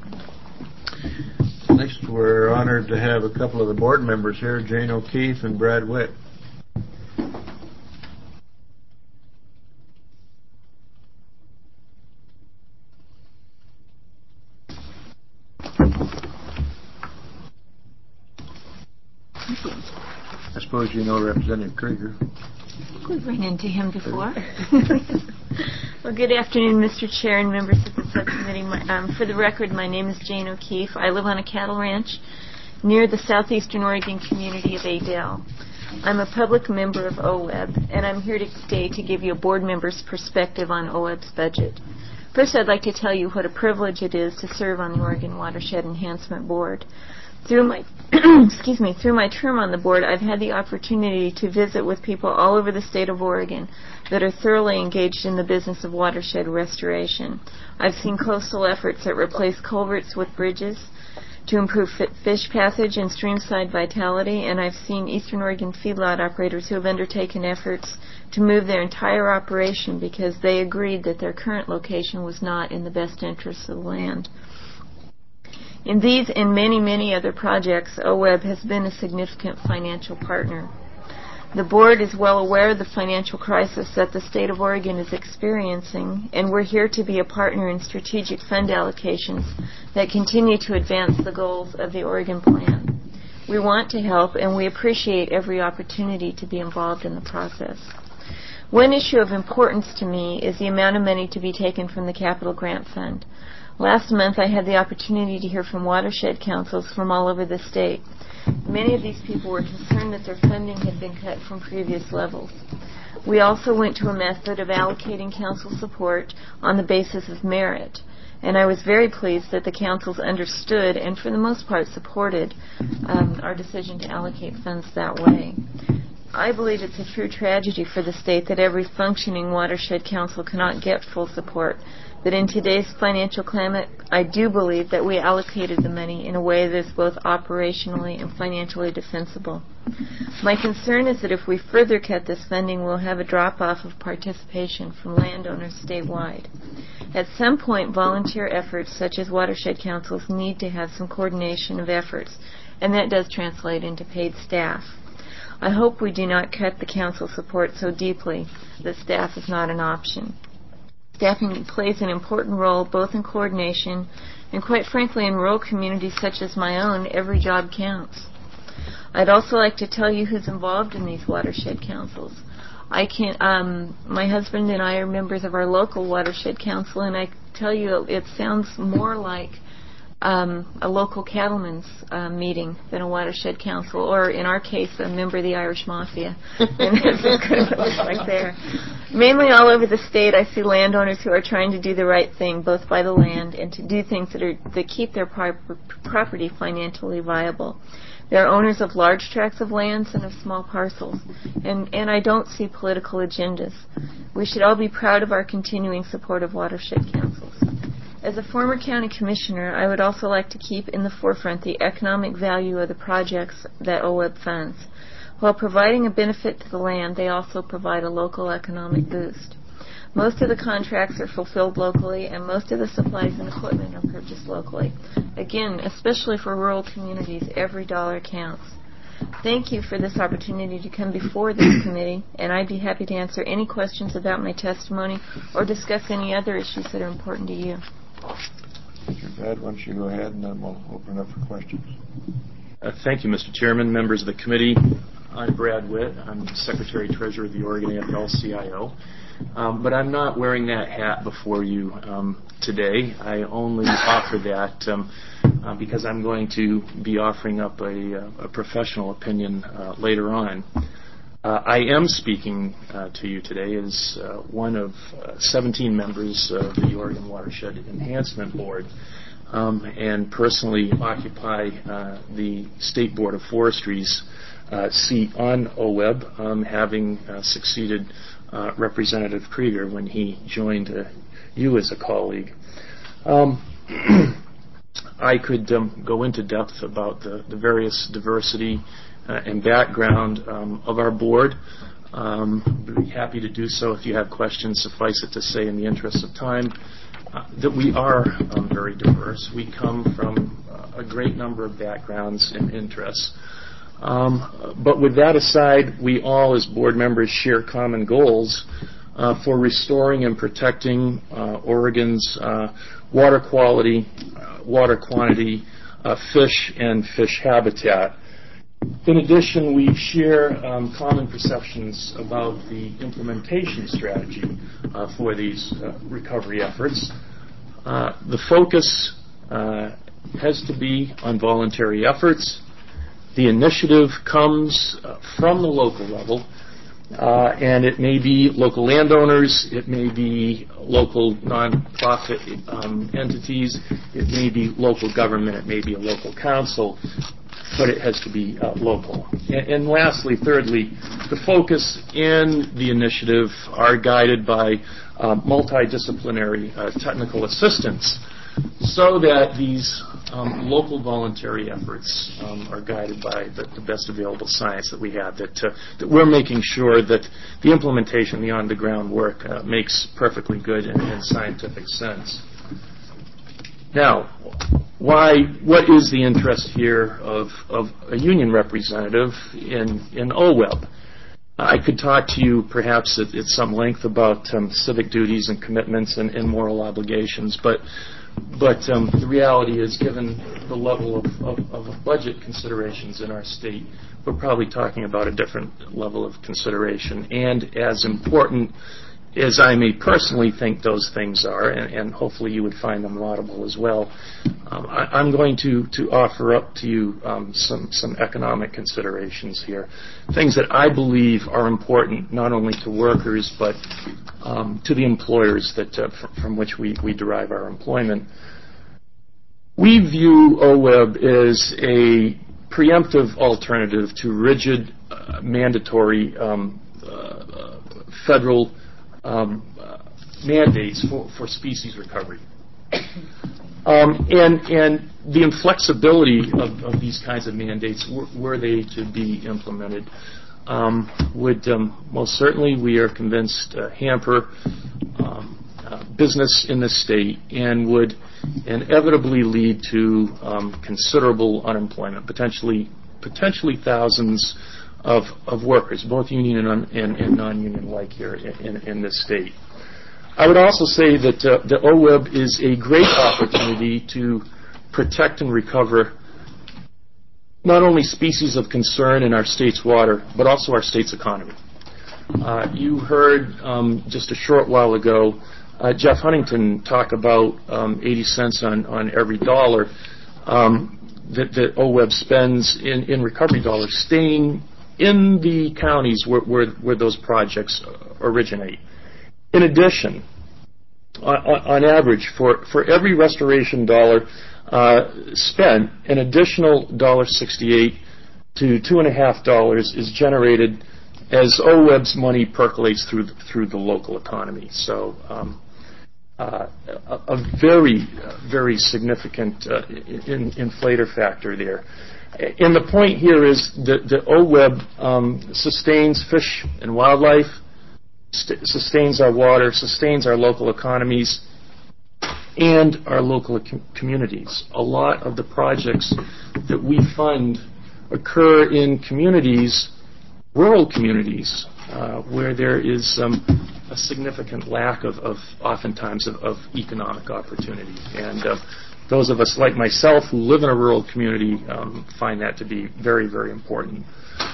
Next, we're honored to have a couple of the board members here, Jane O'Keefe and Brad Witt. I suppose you know Representative Krieger. We've run into him before. Well, good afternoon, Mister Chair and members of the subcommittee. My, um, for the record, my name is Jane O'Keefe. I live on a cattle ranch near the southeastern Oregon community of Adel. I'm a public member of O W E B, and I'm here today to give you a board member's perspective on O W E B's budget. First, I'd like to tell you what a privilege it is to serve on the Oregon Watershed Enhancement Board. Through my excuse me, through my term on the board, I've had the opportunity to visit with people all over the state of Oregon that are thoroughly engaged in the business of watershed restoration. I've seen coastal efforts that replace culverts with bridges to improve fish passage and streamside vitality, and I've seen Eastern Oregon feedlot operators who have undertaken efforts to move their entire operation because they agreed that their current location was not in the best interests of the land. In these and many, many other projects, O W E B has been a significant financial partner. The board is well aware of the financial crisis that the state of Oregon is experiencing, and we're here to be a partner in strategic fund allocations that continue to advance the goals of the Oregon Plan. We want to help, and we appreciate every opportunity to be involved in the process. One issue of importance to me is the amount of money to be taken from the Capital Grant Fund. Last month, I had the opportunity to hear from watershed councils from all over the state. Many of these people were concerned that their funding had been cut from previous levels. We also went to a method of allocating council support on the basis of merit, and I was very pleased that the councils understood and, for the most part, supported um, our decision to allocate funds that way. I believe it's a true tragedy for the state that every functioning watershed council cannot get full support. But in today's financial climate, I do believe that we allocated the money in a way that is both operationally and financially defensible. My concern is that if we further cut this funding, we'll have a drop-off of participation from landowners statewide. At some point, volunteer efforts such as watershed councils need to have some coordination of efforts, and that does translate into paid staff. I hope we do not cut the council support so deeply that staff is not an option. Staffing plays an important role both in coordination and, quite frankly, in rural communities such as my own, every job counts. I'd also like to tell you who's involved in these watershed councils. I can, um, my husband and I are members of our local watershed council, and I tell you it sounds more like um, a local cattlemen's uh, meeting than a watershed council, or in our case, a member of the Irish Mafia. And that's kind of what it looks like there. Mainly all over the state, I see landowners who are trying to do the right thing, both by the land and to do things that are that keep their pro- property financially viable. They're owners of large tracts of lands and of small parcels, and, and I don't see political agendas. We should all be proud of our continuing support of watershed councils. As a former county commissioner, I would also like to keep in the forefront the economic value of the projects that O W E B funds. While providing a benefit to the land, they also provide a local economic boost. Most of the contracts are fulfilled locally, and most of the supplies and equipment are purchased locally. Again, especially for rural communities, every dollar counts. Thank you for this opportunity to come before this committee, and I'd be happy to answer any questions about my testimony or discuss any other issues that are important to you. Mister Brad, why don't you go ahead, and then we'll open it up for questions. Uh, thank you, Mister Chairman, members of the committee. I'm Brad Witt. I'm Secretary-Treasurer of the Oregon A F L C I O. Um, but I'm not wearing that hat before you um, today. I only offer that um, uh, because I'm going to be offering up a, a professional opinion uh, later on. Uh, I am speaking uh, to you today as uh, one of uh, seventeen members of the Oregon Watershed Enhancement Board, um, and personally occupy uh, the State Board of Forestry's uh, seat on O W E B, um, having uh, succeeded uh, Representative Krieger when he joined uh, you as a colleague. Um, I could um, go into depth about the, the various diversity uh, and background um, of our board. Um, I'd be happy to do so if you have questions. Suffice it to say, in the interest of time, uh, that we are um, very diverse. We come from uh, a great number of backgrounds and interests. Um, but with that aside, we all as board members share common goals uh, for restoring and protecting uh, Oregon's uh, water quality, uh, water quantity, uh, fish and fish habitat. In addition, we share um, common perceptions about the implementation strategy uh, for these uh, recovery efforts. Uh, the focus uh, has to be on voluntary efforts. The initiative comes uh, from the local level, uh, and it may be local landowners, it may be local nonprofit um, entities, it may be local government, it may be a local council, but it has to be uh, local. And, and lastly, thirdly, the focus in the initiative are guided by uh, multidisciplinary uh, technical assistance, so that these um, local voluntary efforts um, are guided by the, the best available science that we have, that, uh, that we're making sure that the implementation, the on-the-ground work, uh, makes perfectly good and, and scientific sense. Now, why? What is the interest here of, of a union representative in, in O W E B? I could talk to you perhaps at, at some length about um, civic duties and commitments and, and moral obligations, but But um, the reality is, given the level of, of, of budget considerations in our state, we're probably talking about a different level of consideration. And as important as I may personally think those things are, and, and hopefully you would find them laudable as well, um, I, I'm going to, to offer up to you um, some, some economic considerations here, things that I believe are important not only to workers but um, to the employers that uh, f- from which we, we derive our employment. We view O W E B as a preemptive alternative to rigid, uh, mandatory um, uh, federal Um, uh, mandates for, for species recovery. Um, and, and the inflexibility of, of these kinds of mandates, were, were they to be implemented, um, would um, most certainly, we are convinced, uh, hamper um, uh, business in the state and would inevitably lead to um, considerable unemployment, potentially, potentially thousands Of, of workers, both union and, and, and non-union like here in, in this state. I would also say that uh, the O W E B is a great opportunity to protect and recover not only species of concern in our state's water, but also our state's economy. Uh, you heard um, just a short while ago uh, Jeff Huntington talk about um, eighty cents on, on every dollar um, that, that O W E B spends in, in recovery dollars staying in the counties where, where, where those projects originate. In addition, on, on average, for, for every restoration dollar uh, spent, an additional one dollar sixty-eight to two and a half dollars is generated as O W E B's money percolates through the, through the local economy. So, um, uh, a, a very, very significant uh, in, inflator factor there. And the point here is that the O W E B um, sustains fish and wildlife, st- sustains our water, sustains our local economies, and our local com- communities. A lot of the projects that we fund occur in communities, rural communities, uh, where there is um, a significant lack of, of oftentimes, of, of economic opportunity. And uh, those of us like myself who live in a rural community um, find that to be very, very important.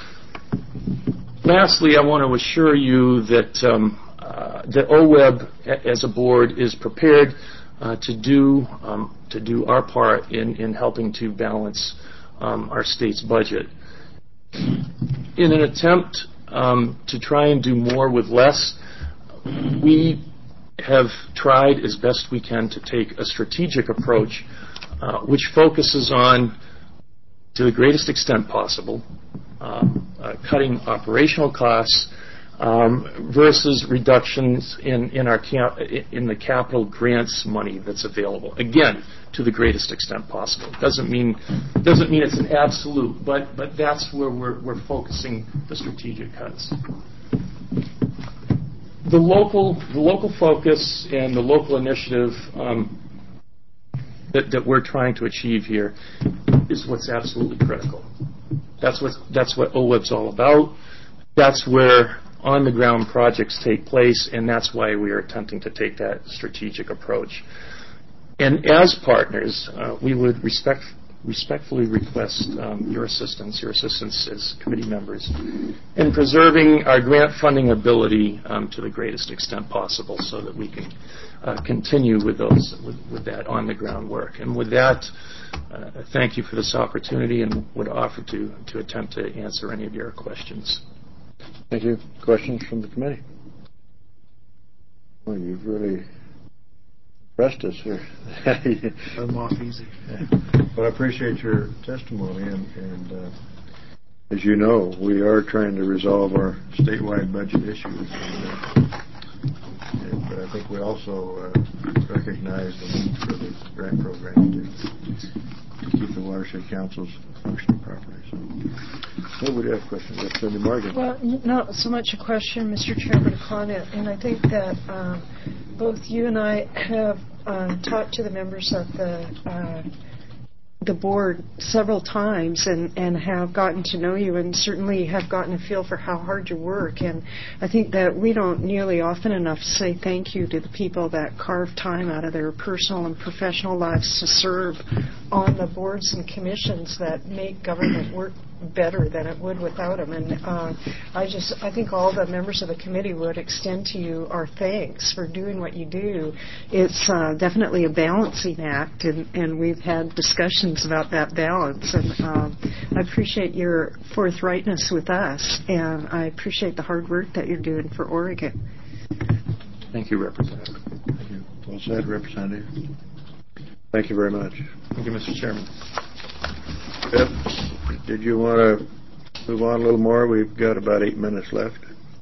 Lastly, I want to assure you that um, uh, that O W E B as a board is prepared uh, to do um, to do our part in, in helping to balance um, our state's budget. In an attempt um, to try and do more with less. We have tried as best we can to take a strategic approach uh, which focuses on, to the greatest extent possible, uh, uh, cutting operational costs um, versus reductions in, in, our cap- in the capital grants money that's available. Again, to the greatest extent possible. Doesn't mean doesn't mean it's an absolute, but but that's where we're we're focusing the strategic cuts. The local the local focus and the local initiative um, that that we're trying to achieve here is what's absolutely critical. That's what that's what O W E B's all about. That's where on the ground projects take place, and that's why we are attempting to take that strategic approach. And as partners, uh, we would respect, respectfully request um, your assistance, your assistance as committee members, in preserving our grant funding ability um, to the greatest extent possible, so that we can uh, continue with those with, with that on the ground work. And with that, uh, thank you for this opportunity, and would offer to to attempt to answer any of your questions. Thank you. Questions from the committee? Well, you've really impressed us here. I'm off easy. But I appreciate your testimony, and, and uh, as you know, we are trying to resolve our statewide budget issues. And, uh, and, but I think we also uh, recognize the need for the grant program to, to keep the watershed councils functioning properly. So, nobody has questions. Representative Morgan. Well, not so much a question, Mister Chair, but a comment. And I think that um, both you and I have uh, talked to the members of the uh, the board several times, and, and have gotten to know you, and certainly have gotten a feel for how hard you work. And I think that we don't nearly often enough say thank you to the people that carve time out of their personal and professional lives to serve on the boards and commissions that make government work better than it would without them. And uh, I just, I think all the members of the committee would extend to you our thanks for doing what you do. It's uh, definitely a balancing act, and, and we've had discussions about that balance. And uh, I appreciate your forthrightness with us, and I appreciate the hard work that you're doing for Oregon. Thank you, Representative. Thank you. Well said, Representative. Thank you very much. Thank you, Mister Chairman. Yep. Did you want to move on a little more? We've got about eight minutes left.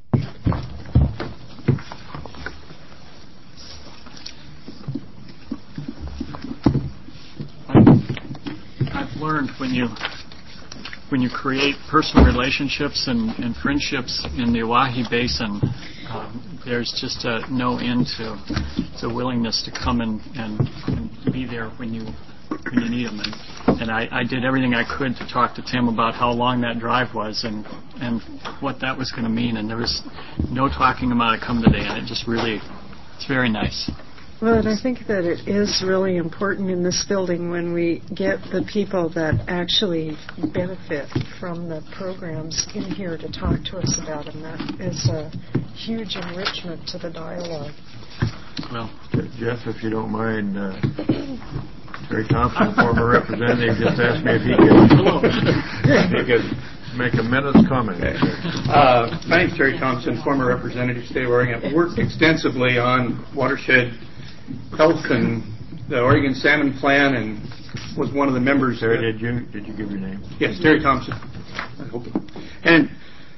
I've learned when you when you create personal relationships and, and friendships in the Oahe Basin, um, there's just uh, no end to the willingness to come and, and, and be there when you when you need them. And, and I, I did everything I could to talk to Tim about how long that drive was and and what that was going to mean. And there was no talking about it come today, and it just really, it's very nice. Well, and I think that it is really important in this building when we get the people that actually benefit from the programs in here to talk to us about them. That is a huge enrichment to the dialogue. Well, Jeff, if you don't mind, uh, Terry Thompson, former representative, just asked me if he could, if he could make a minute's comment. Uh, my name's Terry Thompson, former representative, State of Oregon. I've worked extensively on watershed health and the Oregon Salmon Plan, and was one of the members. Terry, did you did you give your name? Yes, Terry Thompson. I hope. And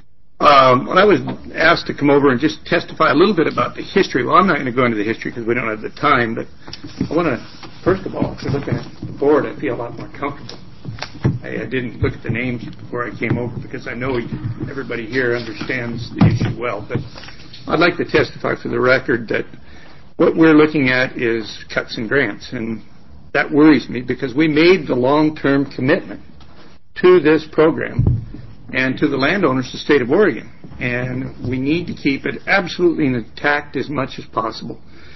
um, when I was asked to come over and just testify a little bit about the history, well, I'm not going to go into the history because we don't have the time, but I want to, first of all, after looking at the board, I feel a lot more comfortable. I, I didn't look at the names before I came over because I know everybody here understands the issue well, but I'd like to testify for the record that what we're looking at is cuts and grants, and that worries me because we made the long-term commitment to this program and to the landowners of the state of Oregon, and we need to keep it absolutely intact as much as possible.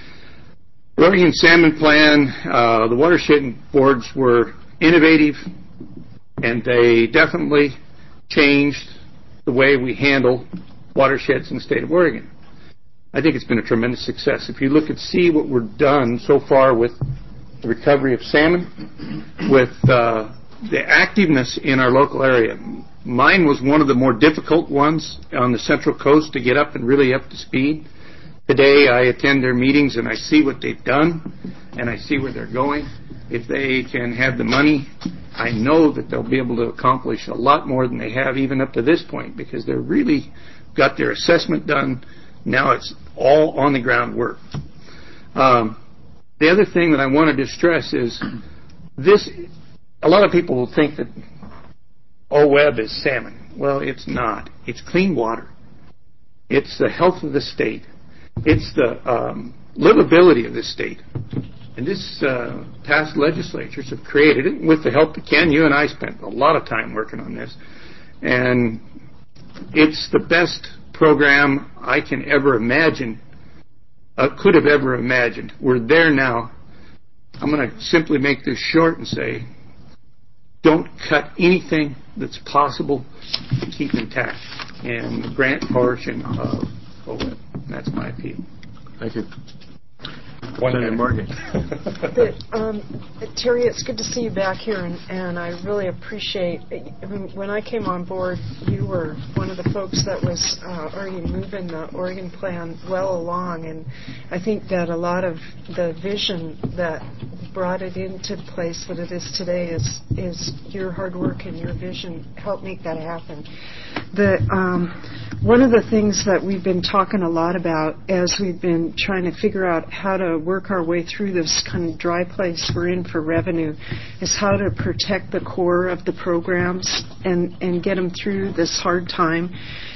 The Oregon Salmon Plan, uh, the watershed boards were innovative, and they definitely changed the way we handle watersheds in the state of Oregon. I think it's been a tremendous success. If you look and see what we've done so far with the recovery of salmon, with uh, the activeness in our local area, mine was one of the more difficult ones on the Central Coast to get up and really up to speed. Today I attend their meetings and I see what they've done and I see where they're going. If they can have the money, I know that they'll be able to accomplish a lot more than they have even up to this point, because they're really got their assessment done. Now it's all on the ground work. Um, the other thing that I wanted to stress is this, a lot of people will think that O W E B is salmon. Well, it's not. It's clean water. It's the health of the state. It's the um, livability of this state. And this uh, past legislatures have created it with the help of Ken. You and I spent a lot of time working on this. And it's the best program I can ever imagine, uh, could have ever imagined. We're there now. I'm going to simply make this short and say, don't cut anything that's possible to keep intact in the grant portion of O W E B. That's my appeal. Thank you. One Senator minute. Morgan. But, um, Terry, it's good to see you back here, and, and I really appreciate I mean, when I came on board, you were one of the folks that was uh, already moving the Oregon plan well along, and I think that a lot of the vision that brought it into the place that it is today is is your hard work and your vision helped make that happen. The um, one of the things that we've been talking a lot about as we've been trying to figure out how to work our way through this kind of dry place we're in for revenue is how to protect the core of the programs and, and get them through this hard time.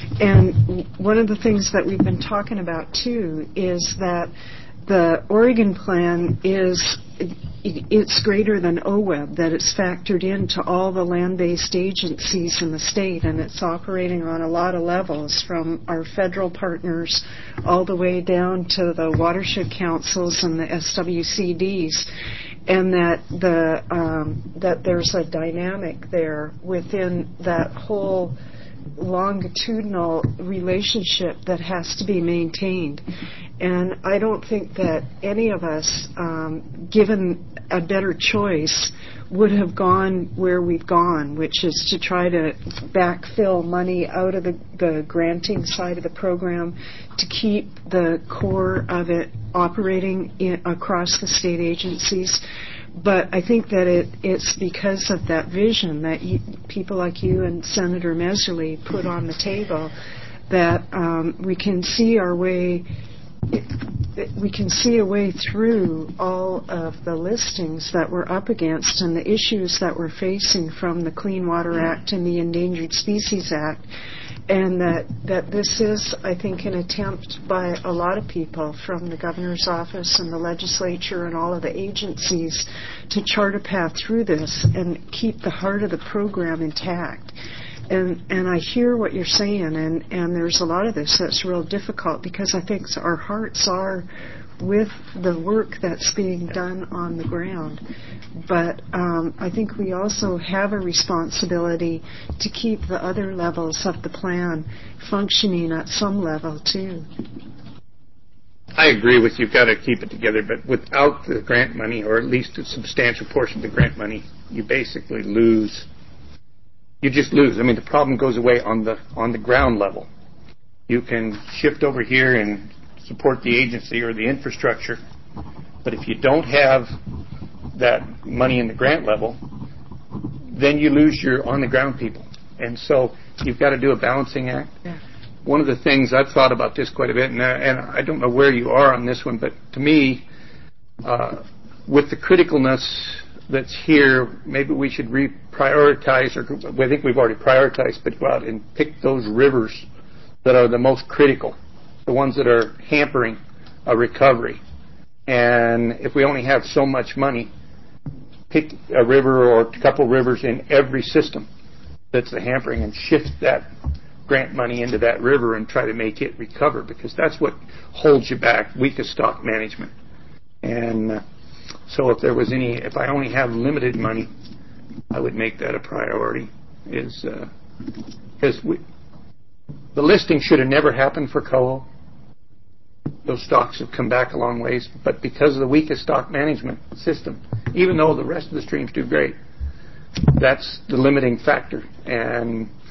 And one of the things that we've been talking about, too, is that the Oregon plan is it's greater than O W E B, that it's factored into all the land-based agencies in the state, and it's operating on a lot of levels, from our federal partners all the way down to the watershed councils and the S W C Ds, and that the um, that there's a dynamic there within that whole longitudinal relationship that has to be maintained. And I don't think that any of us, um, given a better choice, would have gone where we've gone, which is to try to backfill money out of the, the granting side of the program to keep the core of it operating in, across the state agencies. But I think that it, it's because of that vision that you, people like you and Senator Meserly put on the table that um, we can see our way we can see a way through all of the listings that we're up against and the issues that we're facing from the Clean Water Act and the Endangered Species Act, and that, that this is, I think, an attempt by a lot of people from the governor's office and the legislature and all of the agencies to chart a path through this and keep the heart of the program intact. And and I hear what you're saying, and, and there's a lot of this that's real difficult because I think our hearts are with the work that's being done on the ground. But um, I think we also have a responsibility to keep the other levels of the plan functioning at some level, too. I agree with you. You've got to keep it together, but without the grant money, or at least a substantial portion of the grant money, you basically lose. You just lose. I mean, the problem goes away on the on the ground level. You can shift over here and support the agency or the infrastructure, but if you don't have that money in the grant level, then you lose your on-the-ground people. And so you've got to do a balancing act. Yeah. One of the things I've thought about this quite a bit, and, uh, and I don't know where you are on this one, but to me, uh, with the criticalness that's here, maybe we should reprioritize, or I think we've already prioritized, but go out and pick those rivers that are the most critical, the ones that are hampering a recovery. And if we only have so much money, pick a river or a couple rivers in every system that's the hampering and shift that grant money into that river and try to make it recover, because that's what holds you back, weakest stock management. And uh, so if there was any, if I only have limited money, I would make that a priority. Is because uh, we, the listing should have never happened for coho. Those stocks have come back a long ways, but because of the weakest stock management system, even though the rest of the streams do great, that's the limiting factor. And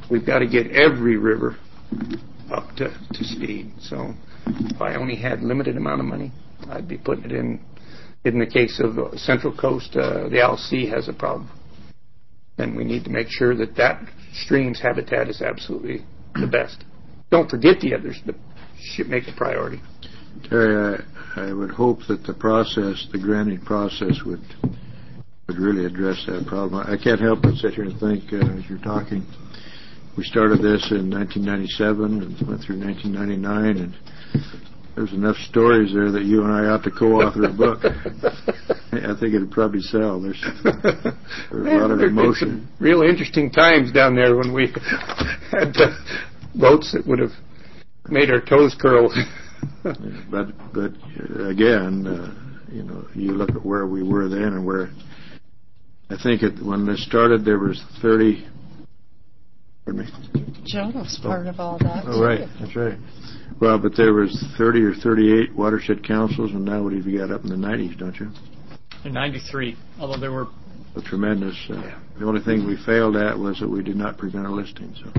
we've got to get every river up to, to speed. So if I only had limited amount of money, I'd be putting it in. In the case of the Central Coast, uh, the L C has a problem. Then we need to make sure that that stream's habitat is absolutely the best. Don't forget the others, but should make a priority. Terry, I, I would hope that the process, the granting process, would would really address that problem. I can't help but sit here and think, uh, as you're talking, we started this in nineteen ninety-seven and went through nineteen ninety-nine, and there's enough stories there that you and I ought to co-author a book. I think it'd probably sell. There's, there's a lot of emotion. Some real interesting times down there when we had uh, boats that would have made our toes curl. but but uh, again, uh, you know, you look at where we were then and where I think it, when this started, there was thirty. Pardon me. Joan was part of all that. Oh, right. That's right. Well, but there was thirty or thirty-eight watershed councils, and now what have you got up in the nineties, don't you? In ninety-three, although there were a tremendous. Uh, yeah. The only thing we failed at was that we did not prevent a listing. So.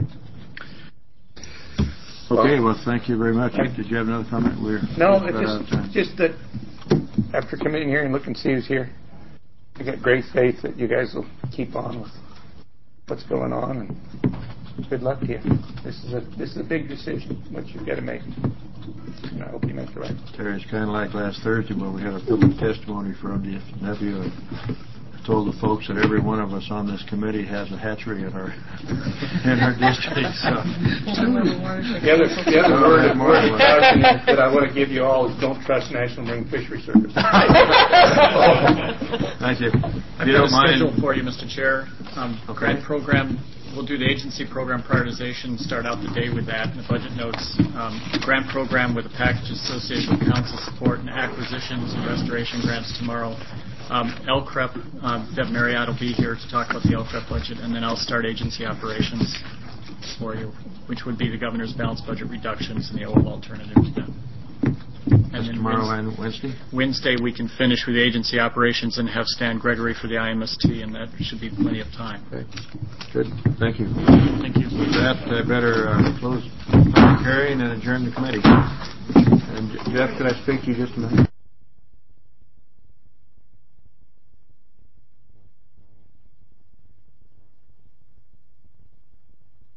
Okay. Well, thank you very much. Did you have another comment? We're no, it's just, just that after coming in here and looking to see who's here, I got great faith that you guys will keep on with what's going on, and good luck to you. This is a this is a big decision which you've got to make, and I hope you make the right. Terry, it's kind of like last Thursday when we had a public testimony from the nephew. And told the folks that every one of us on this committee has a hatchery in our in our district. So. The other, the other word that I want to give you all is don't trust National Marine Fisheries Service. Thank you. I've got a schedule for you, Mister Chair. Um, okay. Grant program. We'll do the agency program prioritization, start out the day with that, and the budget notes. Um, grant program with a package associated with council support and acquisitions and restoration grants tomorrow. Um, L C R E P, um, Deb Marriott will be here to talk about the L C R E P budget, and then I'll start agency operations for you, which would be the governor's balanced budget reductions and the O E B alternative to that. And then tomorrow and Wednesday? Wednesday we can finish with the agency operations and have Stan Gregory for the I M S T, and that should be plenty of time. Okay. Good. Thank you. Thank you. With that, I better uh, close the hearing and adjourn the committee. And Jeff, could I speak to you just a minute?